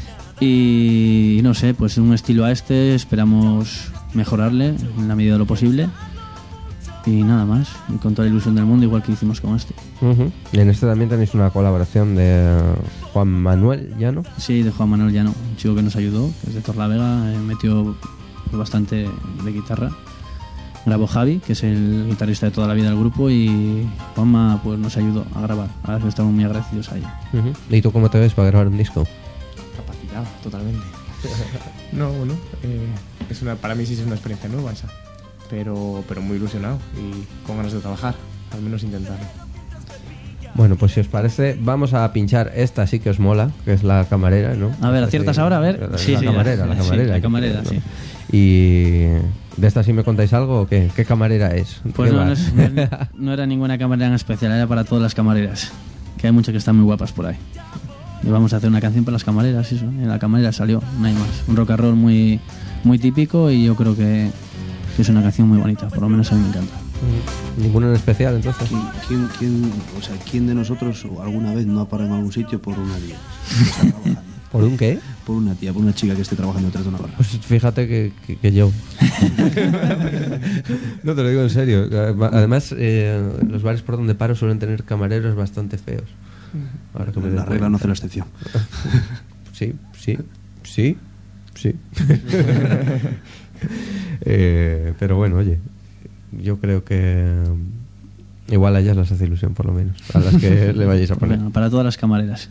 Y no sé, pues un estilo a este esperamos mejorarle en la medida de lo posible. Y nada más, y con toda la ilusión del mundo, igual que hicimos con este. Uh-huh. Y en este también tenéis una colaboración de Juan Manuel Llano. Sí, de Juan Manuel Llano, un chico que nos ayudó, que es de Torlavega, metió bastante de guitarra. Grabó Javi, que es el guitarrista de toda la vida del grupo, y Juanma pues nos ayudó a grabar. A ver si estamos muy agradecidos a ella. Uh-huh. ¿Y tú cómo te ves para grabar un disco? Capacitado, totalmente. No, bueno, para mí sí es una experiencia nueva esa. Pero muy ilusionado y con ganas de trabajar, al menos intentarlo. Bueno, pues si os parece, vamos a pinchar esta, sí que os mola, que es la camarera, ¿no? A ver, ¿aciertas ahora? A ver. La camarera, la camarera. La camarera, sí. Y ¿de esta sí me contáis algo o qué? ¿Qué camarera es? Pues no era ninguna camarera en especial, era para todas las camareras, que hay muchas que están muy guapas por ahí. Y vamos a hacer una canción para las camareras, eso. En la camarera salió, no hay más. Un rock and roll muy, muy típico y yo creo que es una canción muy bonita, por lo menos a mí me encanta. ¿Ninguno en especial, entonces? ¿Quién de nosotros alguna vez no ha parado en algún sitio por una tía? ¿Por un qué? Por una tía, por una chica que esté trabajando detrás de una barra. Pues fíjate que yo. No, te lo digo en serio. Además, los bares por donde paro suelen tener camareros bastante feos. Ahora que la regla no hace la excepción. Sí. Pero bueno, oye, yo creo que igual a ellas les hace ilusión, por lo menos, a las que le vayáis a poner. Bueno, para todas las camareras.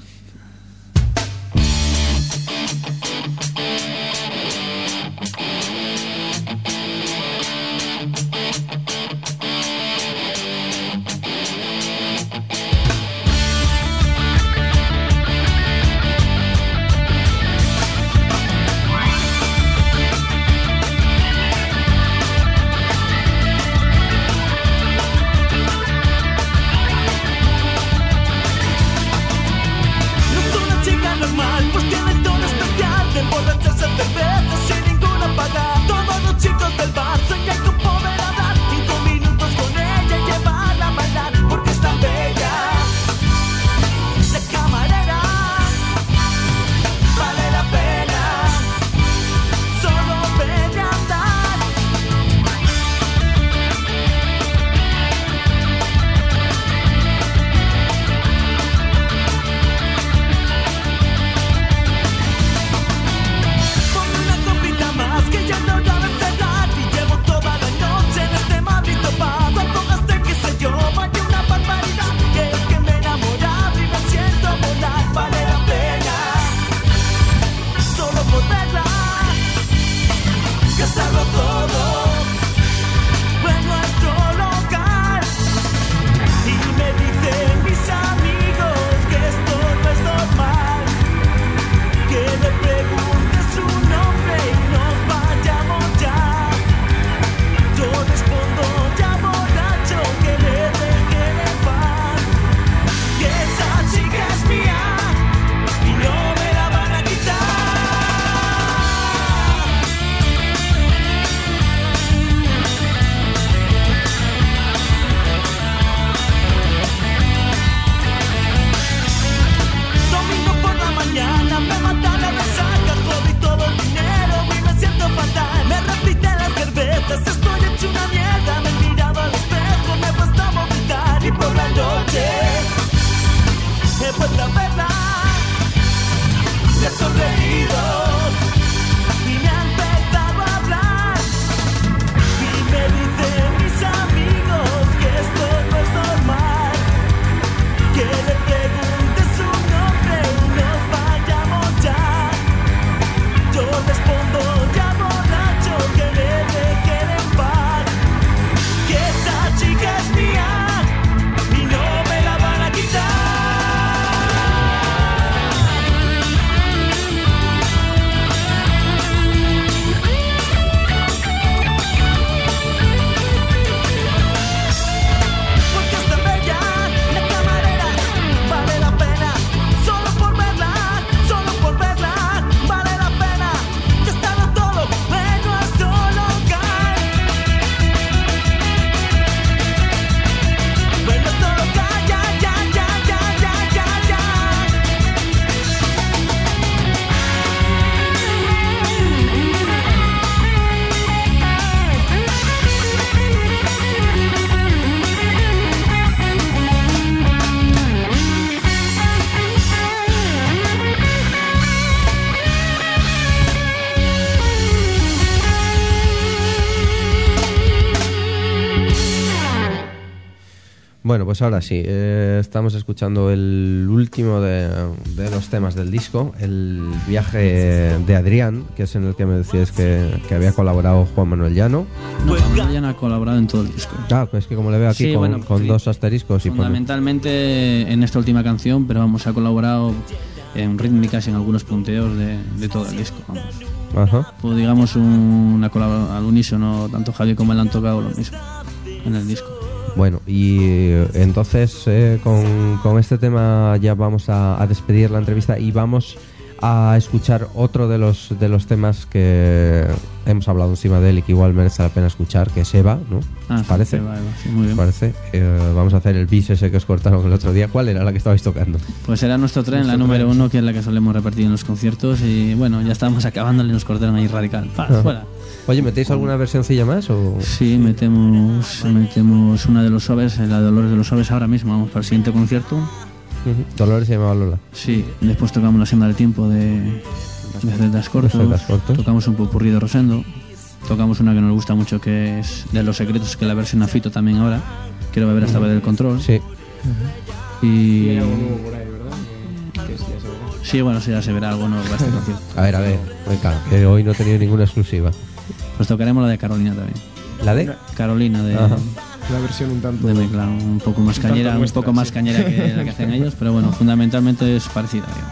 Bueno, pues ahora sí, estamos escuchando el último de los temas del disco, el viaje de Adrián, que es en el que me decías que había colaborado Juan Manuel Llano. No, Juan Manuel Llano ha colaborado en todo el disco. Claro, es que como le veo aquí Sí, con, bueno, con sí. dos asteriscos y Fundamentalmente en esta última canción, pero vamos, ha colaborado en rítmicas y en algunos punteos de todo el disco, vamos. Ajá. Pues digamos una colaboración al unísono, tanto Javi como él han tocado lo mismo en el disco. Bueno, y entonces con este tema ya vamos a despedir la entrevista y vamos a escuchar otro de los temas que hemos hablado encima de él y que igual merece la pena escuchar, que es Eva, ¿no? ¿Os parece? Eva, sí, muy bien. ¿Os parece? Vamos a hacer el bis ese que os cortaron el otro día. ¿Cuál era la que estabais tocando? Pues era nuestro tren, la número 1, que es la que solemos repartir en los conciertos. Y bueno, ya estábamos acabándole y nos cortaron ahí radical. Fuera. Oye, ¿metéis alguna versioncilla más? O... Sí, metemos una de los Suaves, la de Dolores de los Suaves ahora mismo, vamos para el siguiente concierto. Dolores se llamaba Lola. Sí, después tocamos La senda del tiempo de Celdas Cortos, tocamos un popurrí de Rosendo, tocamos una que nos gusta mucho que es de Los Secretos, que la versión a Fito también ahora, quiero beber esta vez del control. Sí. Y hay algo nuevo por ahí, ¿verdad? Que ya se verá. sí, bueno, sí, ya se verá algo nuevo para este concierto. A ver, venga, que hoy no he tenido ninguna exclusiva. Pues tocaremos la de Carolina también. ¿La de? Carolina de... Ajá. Una versión un tanto... de Mecla, un poco más cañera, un nuestra, poco más sí. cañera que la que hacen ellos, pero bueno, fundamentalmente es parecida, digamos.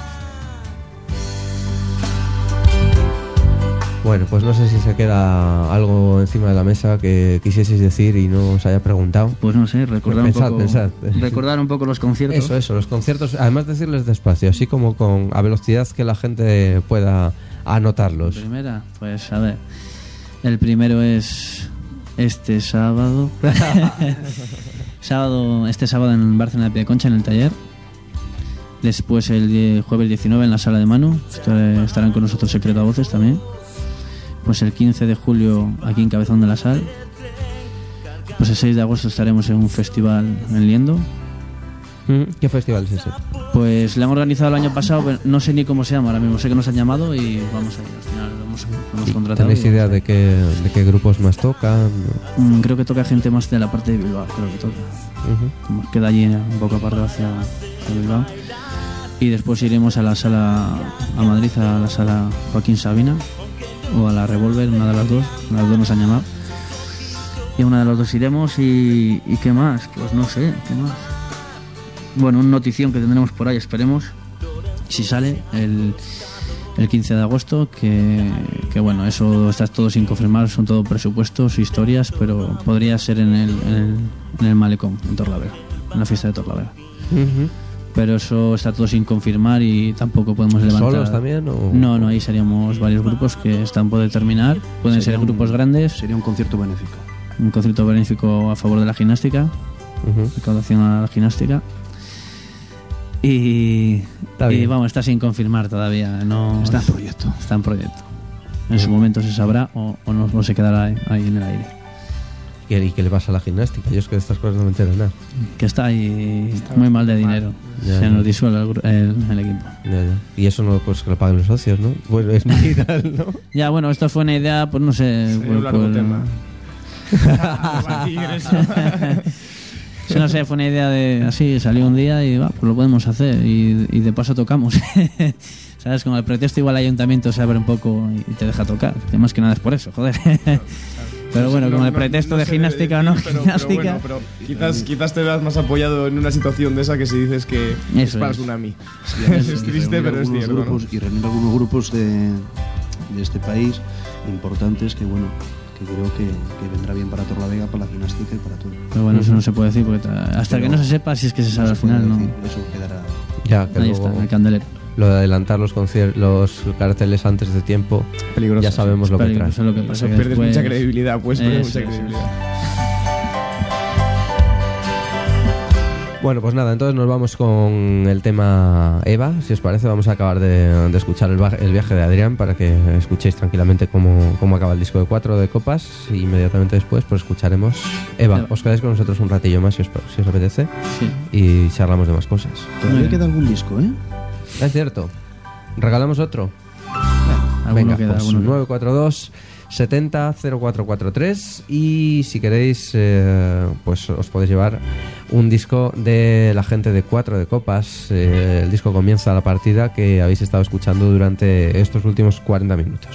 Bueno, pues no sé si se queda algo encima de la mesa que quisieseis decir y no os haya preguntado. Pues no sé, recordar Pensad. recordar un poco los conciertos. Eso, los conciertos, además decirles despacio, así como a velocidad que la gente pueda anotarlos. Primera, pues a ver, el primero es este sábado. Este sábado en Bárcena de Piedeconcha, en el taller. Después el jueves 19 en la sala de Manu. Estarán con nosotros Secreto a Voces también. Pues el 15 de julio aquí en Cabezón de la Sal. Pues el 6 de agosto estaremos en un festival en Liendo. ¿Qué festival es ese? Pues le hemos organizado el año pasado, pero no sé ni cómo se llama ahora mismo. Sé que nos han llamado y vamos a ir. Al final lo hemos contratado. ¿Tenéis idea de qué grupos más tocan? Creo que toca gente más de la parte de Bilbao, creo que toca. Nos queda allí un poco aparte hacia Bilbao. Y después iremos a la sala, a Madrid, a la sala Joaquín Sabina o a la Revolver, una de las dos. Las dos nos han llamado. Y a una de las dos iremos y ¿qué más? Pues no sé, ¿qué más? Bueno, una notición que tendremos por ahí, esperemos, si sale, el 15 de agosto, que bueno, eso está todo sin confirmar, son todo presupuestos, historias, pero podría ser en el Malecón, en Torlavega, en la fiesta de Torlavega. Pero eso está todo sin confirmar y tampoco podemos levantar. ¿Solos también? O... No, ahí seríamos varios grupos que están por determinar, pueden ser grupos grandes. Sería un concierto benéfico. Un concierto benéfico a favor de la gimnástica, recaudación a la gimnástica. Y vamos, está sin confirmar todavía. No, está en proyecto. Está en proyecto. En su momento se sabrá o no se quedará ahí en el aire. ¿Y qué le pasa a la gimnástica? Yo es que de estas cosas no me entero nada. Que está ahí muy mal de dinero. Se nos disuelve el equipo. Ya. Y eso no, pues que lo paguen los socios, ¿no? Pues es muy tal, ¿no? Ya, bueno, esto fue una idea, pues no sé. Un largo tema. No sé, fue una idea de así, salió un día y pues lo podemos hacer y de paso tocamos. ¿Sabes? Como el pretexto igual el ayuntamiento se abre un poco y te deja tocar. Que más que nada es por eso, joder. Pero bueno, como el pretexto de gimnástica o no gimnástica. Pero quizás te veas más apoyado en una situación de esa que si dices que es para tsunami. Es triste, pero es cierto, ¿no? Y reunir algunos grupos de este país importantes que, bueno, que creo que vendrá bien para Torlavega, para la gimnástica y para todo. Pero bueno, eso no se puede decir porque hasta que no se sepa, si es que se sabe al final, ¿no? Eso quedará. Ya, que ahí luego... está, el candelero. Lo de adelantar los carteles antes de tiempo, peligroso, ya sabemos lo que trae. Eso es lo que pasa, que pierdes después... mucha credibilidad, pierdes mucha credibilidad. Bueno, pues nada, entonces nos vamos con el tema Eva, si os parece. Vamos a acabar de escuchar el viaje de Adrián para que escuchéis tranquilamente cómo acaba el disco de 4 de copas. Y inmediatamente después pues escucharemos Eva. Os quedáis con nosotros un ratillo más si os apetece. Sí. Y charlamos de más cosas. Todavía queda algún disco, ¿eh? Es cierto. ¿Regalamos otro? Alguno Venga, queda, pues alguno queda. 942 70 0443 y si queréis pues os podéis llevar un disco de la gente de Cuatro de Copas. El disco Comienza la partida, que habéis estado escuchando durante estos últimos 40 minutos.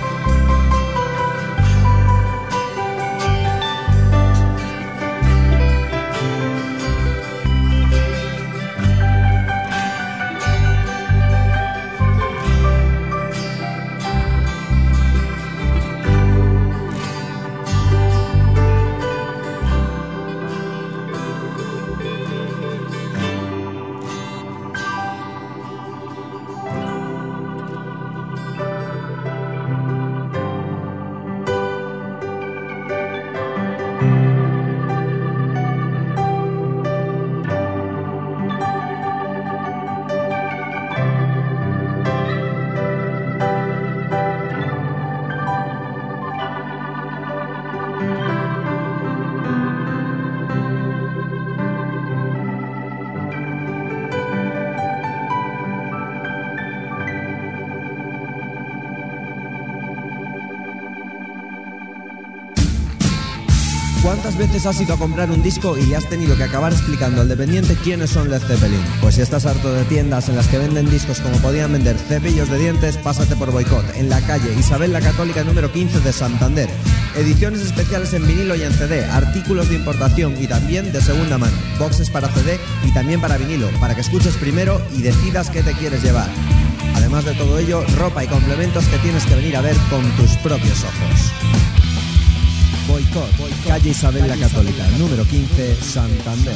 ¿Cuántas veces has ido a comprar un disco y le has tenido que acabar explicando al dependiente quiénes son Led Zeppelin? Pues si estás harto de tiendas en las que venden discos como podían vender cepillos de dientes, pásate por Boicot, en la calle Isabel la Católica número 15 de Santander. Ediciones especiales en vinilo y en CD, artículos de importación y también de segunda mano, boxes para CD y también para vinilo, para que escuches primero y decidas qué te quieres llevar. Además de todo ello, ropa y complementos que tienes que venir a ver con tus propios ojos. Boicot, calle Isabel la Católica, número 15, Santander.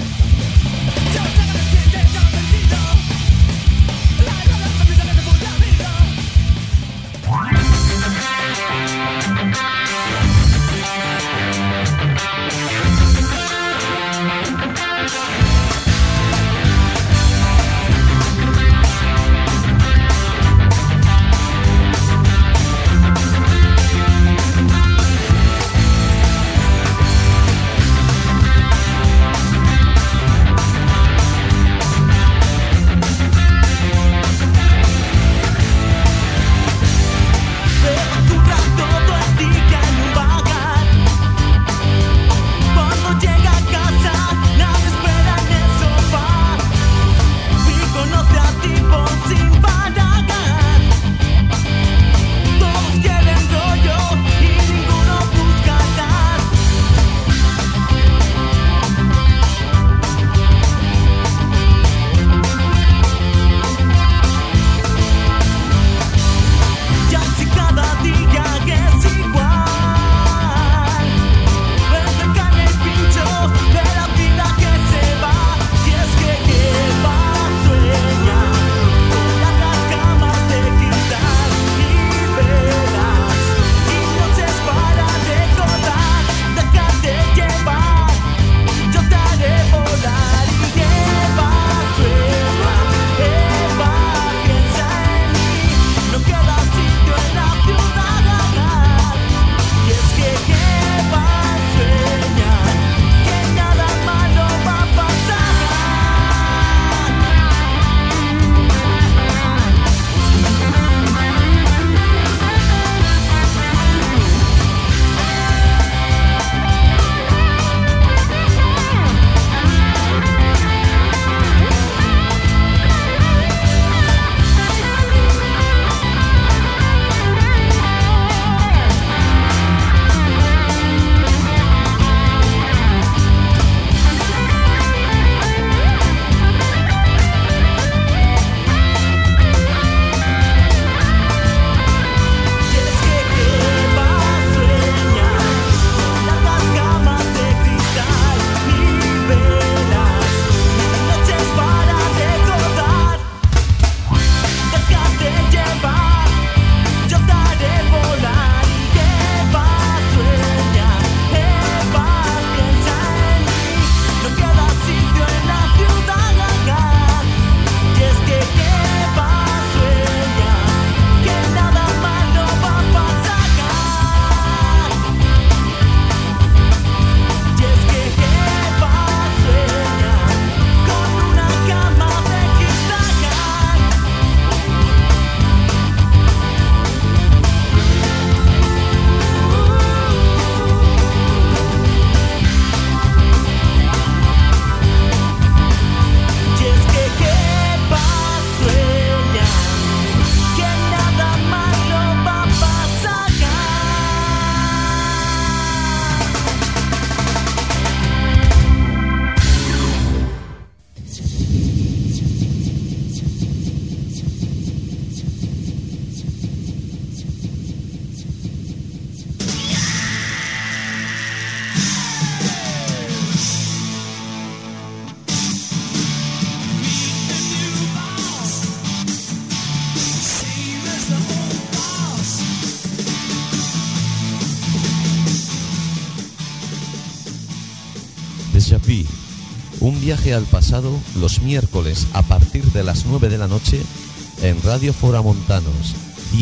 V. Un viaje al pasado los miércoles a partir de las 9 de la noche en Radio Foramontanos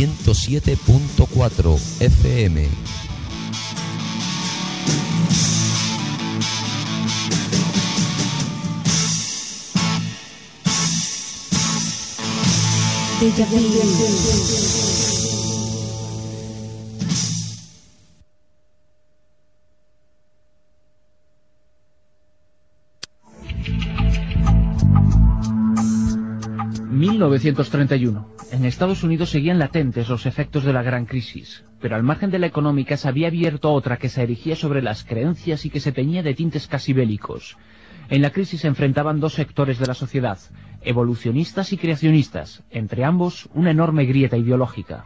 107.4 FM. ...1931. En Estados Unidos seguían latentes los efectos de la gran crisis, pero al margen de la económica se había abierto otra que se erigía sobre las creencias y que se teñía de tintes casi bélicos. En la crisis se enfrentaban dos sectores de la sociedad, evolucionistas y creacionistas, entre ambos una enorme grieta ideológica.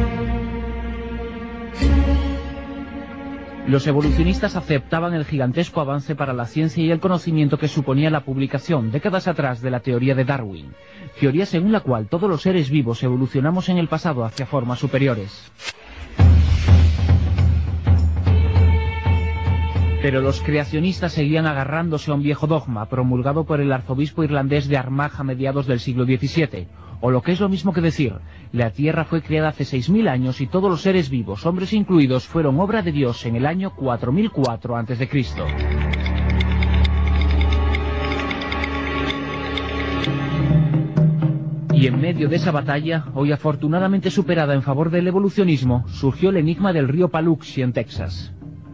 Los evolucionistas aceptaban el gigantesco avance para la ciencia y el conocimiento que suponía la publicación, décadas atrás, de la teoría de Darwin, teoría según la cual todos los seres vivos evolucionamos en el pasado hacia formas superiores. Pero los creacionistas seguían agarrándose a un viejo dogma promulgado por el arzobispo irlandés de Armagh a mediados del siglo XVII, o lo que es lo mismo que decir, la Tierra fue creada hace 6.000 años y todos los seres vivos, hombres incluidos, fueron obra de Dios en el año 4004 a.C. Y en medio de esa batalla, hoy afortunadamente superada en favor del evolucionismo, surgió el enigma del río Paluxy en Texas.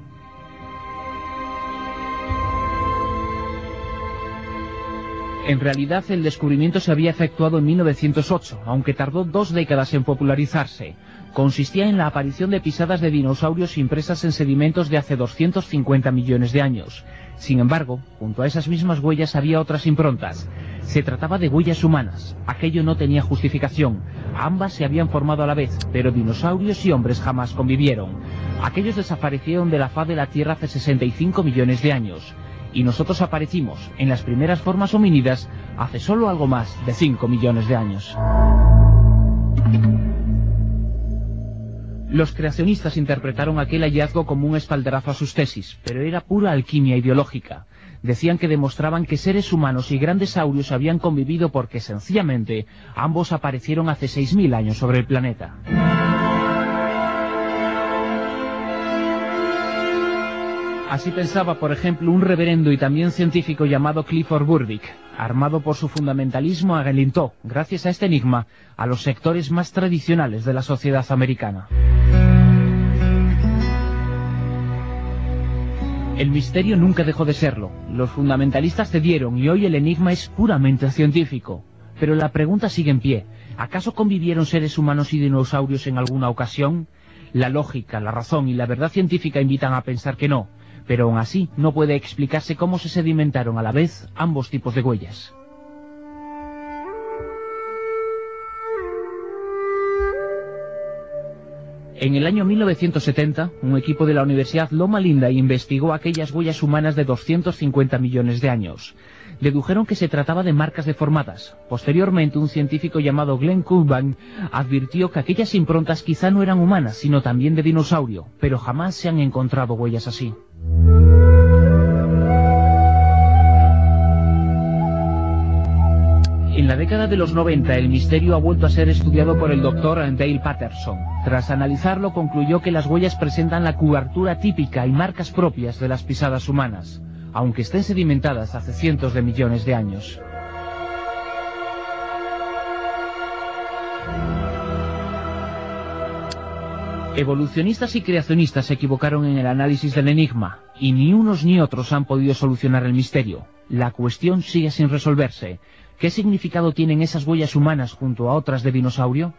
En realidad, el descubrimiento se había efectuado en 1908, aunque tardó 2 décadas en popularizarse. Consistía en la aparición de pisadas de dinosaurios impresas en sedimentos de hace 250 millones de años. Sin embargo, junto a esas mismas huellas había otras improntas. Se trataba de huellas humanas. Aquello no tenía justificación. Ambas se habían formado a la vez, pero dinosaurios y hombres jamás convivieron. Aquellos desaparecieron de la faz de la Tierra hace 65 millones de años. Y nosotros aparecimos en las primeras formas homínidas hace solo algo más de 5 millones de años. Los creacionistas interpretaron aquel hallazgo como un espaldarazo a sus tesis, pero era pura alquimia ideológica. Decían que demostraban que seres humanos y grandes saurios habían convivido porque, sencillamente, ambos aparecieron hace 6.000 años sobre el planeta. Así pensaba, por ejemplo, un reverendo y también científico llamado Clifford Burdick, armado por su fundamentalismo alentó, gracias a este enigma, a los sectores más tradicionales de la sociedad americana. El misterio nunca dejó de serlo. Los fundamentalistas cedieron y hoy el enigma es puramente científico. Pero la pregunta sigue en pie. ¿Acaso convivieron seres humanos y dinosaurios en alguna ocasión? La lógica, la razón y la verdad científica invitan a pensar que no. Pero aún así no puede explicarse cómo se sedimentaron a la vez ambos tipos de huellas. En el año 1970, un equipo de la Universidad Loma Linda investigó aquellas huellas humanas de 250 millones de años. Dedujeron que se trataba de marcas deformadas. Posteriormente, un científico llamado Glenn Kuhlman advirtió que aquellas improntas quizá no eran humanas, sino también de dinosaurio, pero jamás se han encontrado huellas así. En la década de los 90, el misterio ha vuelto a ser estudiado por el doctor Dale Patterson. Tras analizarlo, concluyó que las huellas presentan la curvatura típica y marcas propias de las pisadas humanas, aunque estén sedimentadas hace cientos de millones de años. Evolucionistas y creacionistas se equivocaron en el análisis del enigma, y ni unos ni otros han podido solucionar el misterio. La cuestión sigue sin resolverse. ¿Qué significado tienen esas huellas humanas junto a otras de dinosaurio?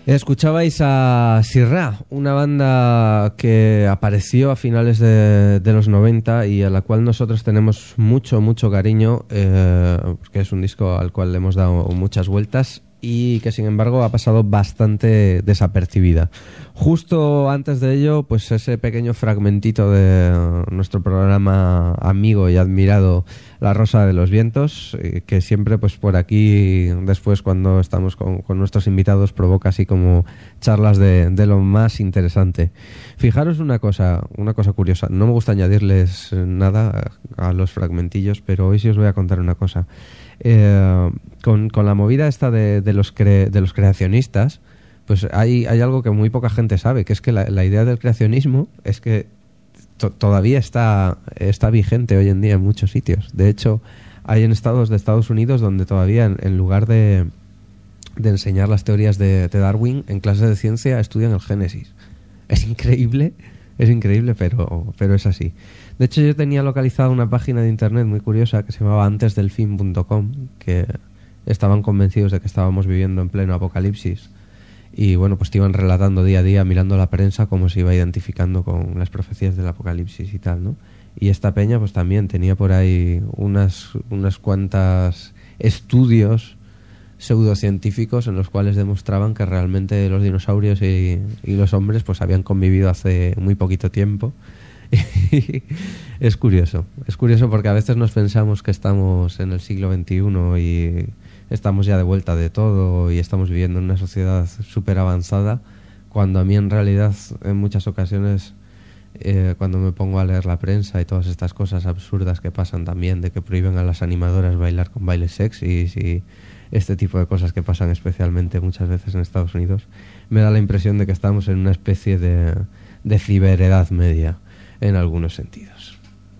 Escuchabais a Sirra, una banda que apareció a finales de los 90 y a la cual nosotros tenemos mucho cariño, porque es un disco al cual le hemos dado muchas vueltas y que sin embargo ha pasado bastante desapercibida. Justo antes de ello, pues ese pequeño fragmentito de nuestro programa amigo y admirado La Rosa de los Vientos, que siempre pues por aquí después cuando estamos con nuestros invitados provoca así como charlas de lo más interesante. Fijaros una cosa curiosa, no me gusta añadirles nada a los fragmentillos, pero hoy sí os voy a contar una cosa. Con la movida esta de los creacionistas, pues hay algo que muy poca gente sabe, que es que la idea del creacionismo es que todavía está vigente hoy en día en muchos sitios. De hecho, hay en estados de Estados Unidos donde todavía en lugar de enseñar las teorías de Darwin, en clases de ciencia estudian el Génesis. Es increíble, pero es así. De hecho, yo tenía localizada una página de internet muy curiosa que se llamaba antesdelfin.com, que estaban convencidos de que estábamos viviendo en pleno apocalipsis. Y bueno, pues te iban relatando día a día, mirando la prensa, cómo se iba identificando con las profecías del apocalipsis y tal, ¿no? Y esta peña pues también tenía por ahí unas cuantas estudios pseudocientíficos en los cuales demostraban que realmente los dinosaurios y los hombres pues habían convivido hace muy poquito tiempo. Es curioso porque a veces nos pensamos que estamos en el siglo XXI y estamos ya de vuelta de todo y estamos viviendo en una sociedad súper avanzada, cuando a mí en realidad en muchas ocasiones cuando me pongo a leer la prensa y todas estas cosas absurdas que pasan también, de que prohíben a las animadoras bailar con bailes sexys y este tipo de cosas que pasan especialmente muchas veces en Estados Unidos, me da la impresión de que estamos en una especie de ciberedad media en algunos sentidos.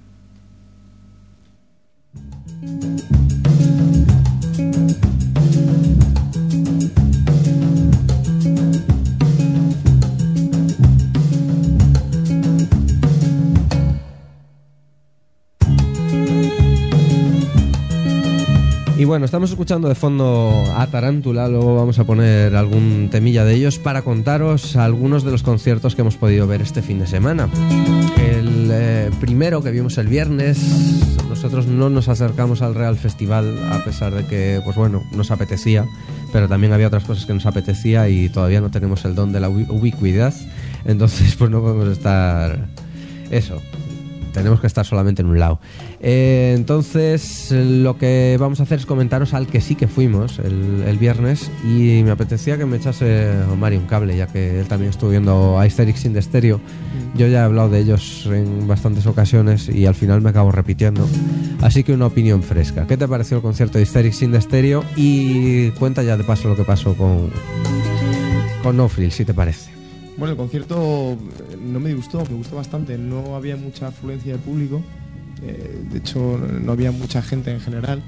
Y bueno, estamos escuchando de fondo a Tarántula, luego vamos a poner algún temilla de ellos para contaros algunos de los conciertos que hemos podido ver este fin de semana. El primero que vimos el viernes, nosotros no nos acercamos al Real Festival a pesar de que, pues bueno, nos apetecía, pero también había otras cosas que nos apetecía y todavía no tenemos el don de la ubicuidad, entonces pues no podemos estar... eso, tenemos que estar solamente en un lado. Entonces lo que vamos a hacer es comentaros al que sí que fuimos el viernes, y me apetecía que me echase Omar un cable, ya que él también estuvo viendo a Hysterics in the Stereo. Yo ya he hablado de ellos en bastantes ocasiones y al final me acabo repitiendo, así que una opinión fresca. ¿Qué te pareció el concierto de Hysterics in the Stereo? Y cuenta ya de paso lo que pasó con No Frills, si te parece. Bueno, el concierto no me gustó bastante. No había mucha afluencia de público, de hecho no había mucha gente en general,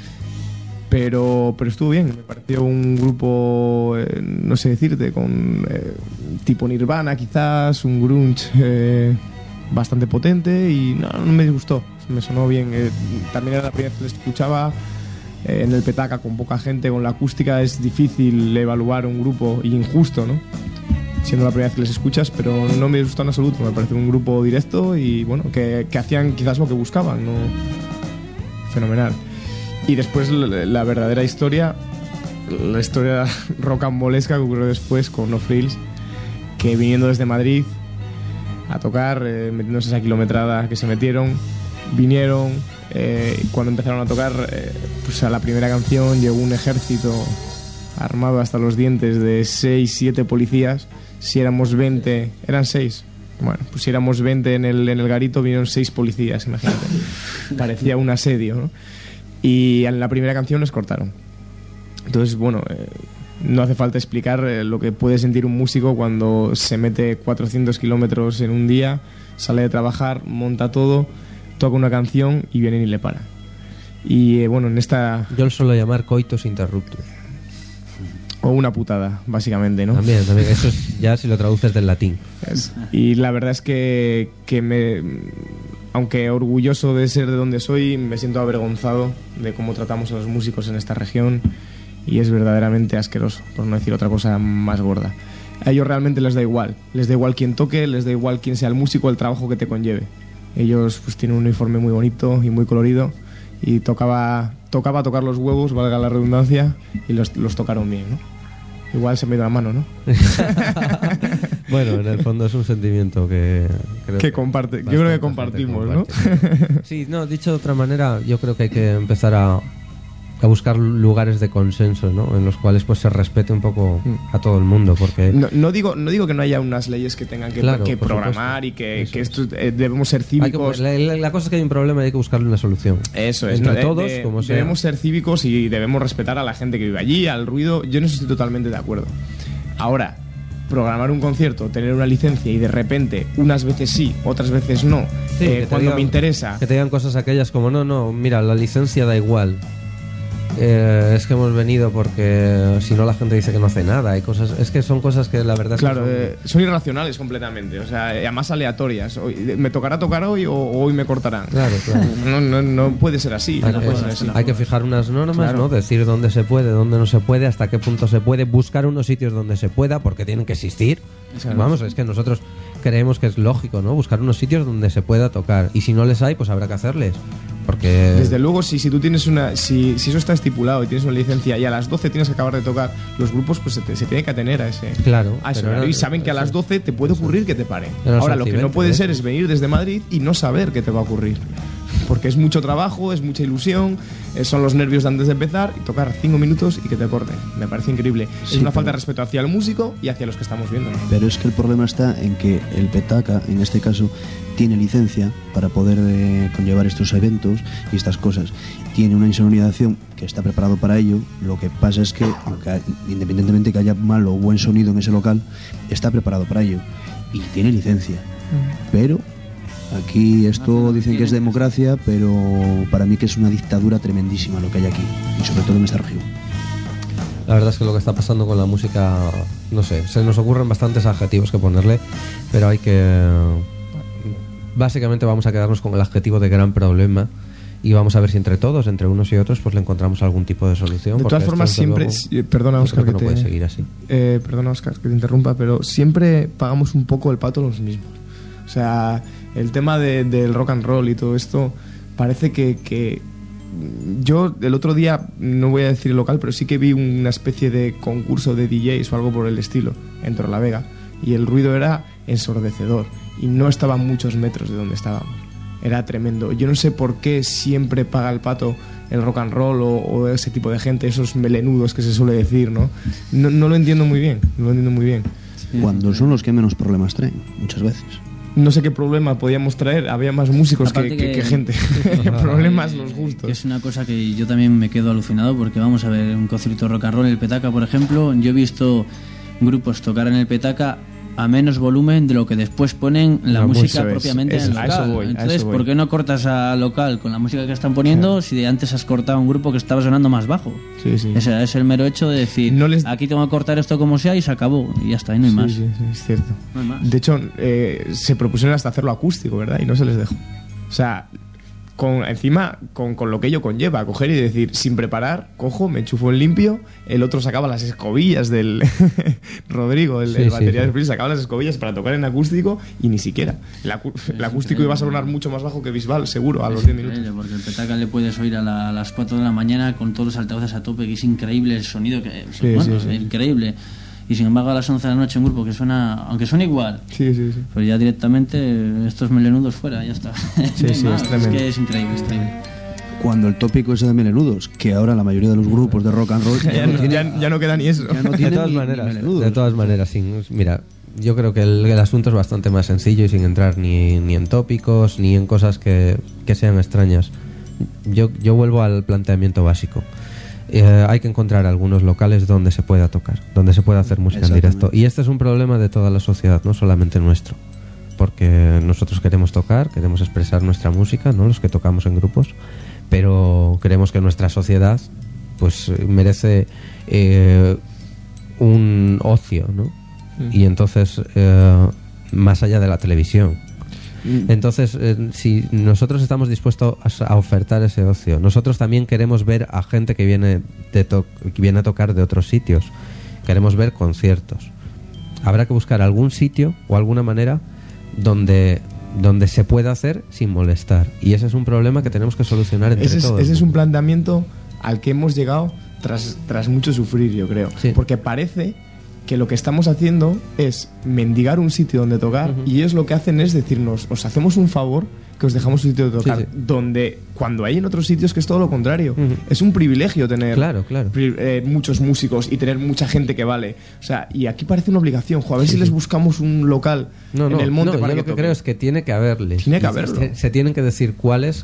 pero estuvo bien. Me pareció un grupo, no sé decirte, con tipo Nirvana quizás, un grunge bastante potente, y no me disgustó, me sonó bien. También era la primera vez que les escuchaba en el Petaca con poca gente, con la acústica es difícil evaluar un grupo, y injusto, ¿no?, siendo la primera vez que les escuchas, pero no me gustó en absoluto. Me parece un grupo directo y bueno, que hacían quizás lo que buscaban, ¿no? Fenomenal. Y después la verdadera historia, la historia rocambolesca que ocurrió después con No Frills, que viniendo desde Madrid a tocar, metiéndose esa kilometrada que se metieron, vinieron, cuando empezaron a tocar, pues a la primera canción llegó un ejército armado hasta los dientes de 6-7 policías. Si éramos 20, eran 6. Bueno, pues si éramos 20 en el garito, vinieron 6 policías, imagínate. Parecía un asedio, ¿no? Y en la primera canción nos cortaron. Entonces, bueno, no hace falta explicar lo que puede sentir un músico cuando se mete 400 kilómetros en un día, sale de trabajar, monta todo, toca una canción y vienen y le paran. Y bueno, en esta... Yo lo suelo llamar coitus interruptus. O una putada, básicamente, ¿no? También, eso es ya si lo traduces del latín. Y la verdad es que aunque orgulloso de ser de donde soy, me siento avergonzado de cómo tratamos a los músicos en esta región y es verdaderamente asqueroso, por no decir otra cosa más gorda. A ellos realmente les da igual quién toque, les da igual quién sea el músico, el trabajo que te conlleve. Ellos pues tienen un uniforme muy bonito y muy colorido, y tocaba tocar los huevos, valga la redundancia, y los tocaron bien, ¿no? Igual se me dio la mano, ¿no? Bueno, en el fondo es un sentimiento que comparte. Yo creo que compartimos, ¿no? Sí, no, dicho de otra manera, yo creo que hay que empezar a buscar lugares de consenso, ¿no? En los cuales pues se respete un poco a todo el mundo, porque no digo que no haya unas leyes que tengan que programar, y que esto debemos ser cívicos. La cosa es que hay un problema y hay que buscarle una solución. Eso es, entre todos, como sea. Debemos ser cívicos y debemos respetar a la gente que vive allí, al ruido. Yo no estoy totalmente de acuerdo. Ahora, programar un concierto, tener una licencia y de repente unas veces sí, otras veces no, cuando me interesa, que te digan cosas aquellas como no, mira, la licencia da igual. Es que hemos venido porque si no la gente dice que no hace nada. Hay cosas, es que son cosas que la verdad claro, son irracionales completamente, o sea, además aleatorias. Me tocará tocar hoy o hoy me cortarán. Claro. No puede ser así. Hay que fijar unas normas, claro, ¿no? Decir dónde se puede, dónde no se puede, hasta qué punto se puede, buscar unos sitios donde se pueda, porque tienen que existir. Vamos, es que nosotros creemos que es lógico, ¿no? Buscar unos sitios donde se pueda tocar, y si no les hay, pues habrá que hacerles. Porque desde luego, si tú tienes si eso está estipulado y tienes una licencia y a las 12 tienes que acabar de tocar, los grupos pues se tienen que atener a ese horario, y saben que a las 12 te puede ocurrir que te paren. Ahora, lo que no puede ser es venir desde Madrid y no saber qué te va a ocurrir, porque es mucho trabajo, es mucha ilusión, son los nervios de antes de empezar, y tocar 5 minutos y que te corten. Me parece increíble. Es una falta de respeto hacia el músico y hacia los que estamos viendo, ¿no? Pero es que el problema está en que el Petaca, en este caso, tiene licencia para poder conllevar estos eventos y estas cosas. Tiene una insonorización que está preparado para ello. Lo que pasa es que, aunque, independientemente que haya mal o buen sonido en ese local, está preparado para ello y tiene licencia. Pero aquí esto dicen que es democracia, pero para mí que es una dictadura tremendísima lo que hay aquí, y sobre todo en esta región. La verdad es que lo que está pasando con la música, no sé, se nos ocurren bastantes adjetivos que ponerle, pero hay que... Básicamente vamos a quedarnos con el adjetivo de gran problema, y vamos a ver si entre todos, entre unos y otros, pues le encontramos algún tipo de solución. De todas formas, siempre... Perdona, Óscar, que no puede seguir así. Perdona, Óscar, que te interrumpa, pero siempre pagamos un poco el pato los mismos. O sea, el tema del rock and roll y todo esto, parece que yo el otro día, no voy a decir el local, pero sí que vi una especie de concurso de DJs o algo por el estilo en Torrelavega, y el ruido era ensordecedor y no estaba a muchos metros de donde estábamos. Era tremendo. Yo no sé por qué siempre paga el pato el rock and roll o ese tipo de gente, esos melenudos que se suele decir, ¿no? No lo entiendo muy bien, Cuando son los que menos problemas traen, muchas veces. No sé qué problema podíamos traer, había más músicos que gente. Problemas los gustos. Que es una cosa que yo también me quedo alucinado, porque vamos a ver un concierto rock and roll en el Petaca, por ejemplo. Yo he visto grupos tocar en el Petaca a menos volumen de lo que después ponen la música propiamente en el local. Entonces, ¿por qué no cortas al local con la música que están poniendo si de antes has cortado a un grupo que estaba sonando más bajo? Sí. Ese es el mero hecho de decir, aquí tengo que cortar esto como sea y se acabó, y ya está, y no hay más. Sí, es cierto. No hay más. De hecho, se propusieron hasta hacerlo acústico, ¿verdad? Y no se les dejó. O sea, encima con lo que ello conlleva, coger y decir, sin preparar, cojo, me enchufo en limpio, el otro sacaba las escobillas del Rodrigo, el batería de Free, sacaba las escobillas para tocar en acústico, y ni siquiera. El acústico iba a sonar mucho más bajo que Bisbal, seguro, a los 10 minutos. Porque el Petaca le puedes oír a las 4 de la mañana con todos los altavoces a tope, que es increíble el sonido, increíble. Y sin embargo a las 11 de la noche un grupo que suena, aunque suena igual, pero ya directamente estos melenudos fuera, ya está. Es que es increíble, Cuando el tópico es de melenudos, que ahora la mayoría de los grupos de rock and roll ya no queda ni eso. De todas maneras, mira, yo creo que el asunto es bastante más sencillo, y sin entrar ni en tópicos ni en cosas que sean extrañas. Yo vuelvo al planteamiento básico. Hay que encontrar algunos locales donde se pueda tocar, donde se pueda hacer música en directo. Y este es un problema de toda la sociedad, no solamente nuestro, porque nosotros queremos tocar, queremos expresar nuestra música, ¿no? Los que tocamos en grupos, pero creemos que nuestra sociedad pues merece un ocio, ¿no? Y entonces, más allá de la televisión, Entonces, si nosotros estamos dispuestos a ofertar ese ocio, nosotros también queremos ver a gente que viene a tocar de otros sitios. Queremos ver conciertos. Habrá que buscar algún sitio o alguna manera donde se pueda hacer sin molestar. Y ese es un problema que tenemos que solucionar entre todos. Ese es un planteamiento al que hemos llegado tras mucho sufrir, yo creo. Sí. Porque parece que lo que estamos haciendo es mendigar un sitio donde tocar, y ellos lo que hacen es decirnos, os hacemos un favor que os dejamos un sitio de tocar, donde cuando hay en otros sitios que es todo lo contrario. Es un privilegio tener muchos músicos y tener mucha gente que vale. O sea, y aquí parece una obligación. A ver si les buscamos un local en el monte para yo lo que creo es que tiene que haberles. Tiene que haberlo. Se tienen que decir cuáles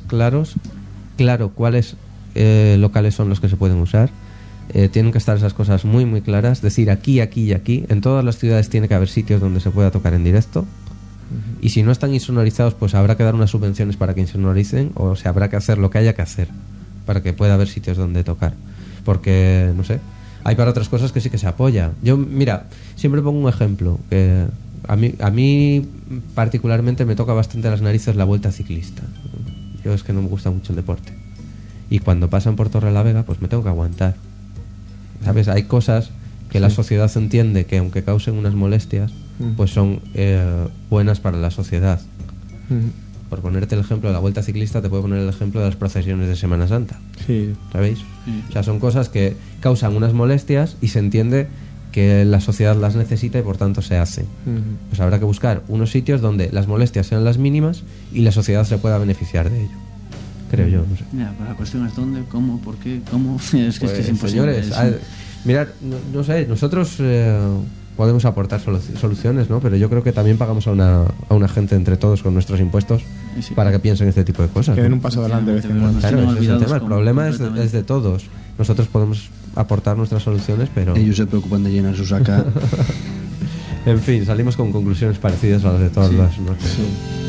locales son los que se pueden usar. Tienen que estar esas cosas muy muy claras, decir aquí, aquí y aquí. En todas las ciudades tiene que haber sitios donde se pueda tocar en directo, y si no están insonorizados, pues habrá que dar unas subvenciones para que insonoricen, o se habrá que hacer lo que haya que hacer para que pueda haber sitios donde tocar, porque no sé, hay para otras cosas que sí que se apoya. Yo, mira, siempre pongo un ejemplo que a mí particularmente me toca bastante las narices la Vuelta Ciclista. Yo es que no me gusta mucho el deporte, y cuando pasan por Torrelavega pues me tengo que aguantar. ¿Sabes? Hay cosas que la sociedad entiende que aunque causen unas molestias, pues son buenas para la sociedad. Por ponerte el ejemplo de la Vuelta Ciclista, te puedo poner el ejemplo de las procesiones de Semana Santa. ¿Sabéis? O sea, son cosas que causan unas molestias y se entiende que la sociedad las necesita y por tanto se hacen. Pues habrá que buscar unos sitios donde las molestias sean las mínimas y la sociedad se pueda beneficiar de ello. Creo yo, no sé. Mira, pero la cuestión es dónde, cómo, por qué, cómo. Es que es imposible. Señores, mirad, no sé, nosotros podemos aportar soluciones, ¿no? Pero yo creo que también pagamos a una gente entre todos con nuestros impuestos para que piensen este tipo de cosas. Que den un paso adelante. Claro, ese es el tema. El problema es de todos. Nosotros podemos aportar nuestras soluciones, pero ellos se preocupan de llenar su saca. En fin, salimos con conclusiones parecidas a las de todas las noches.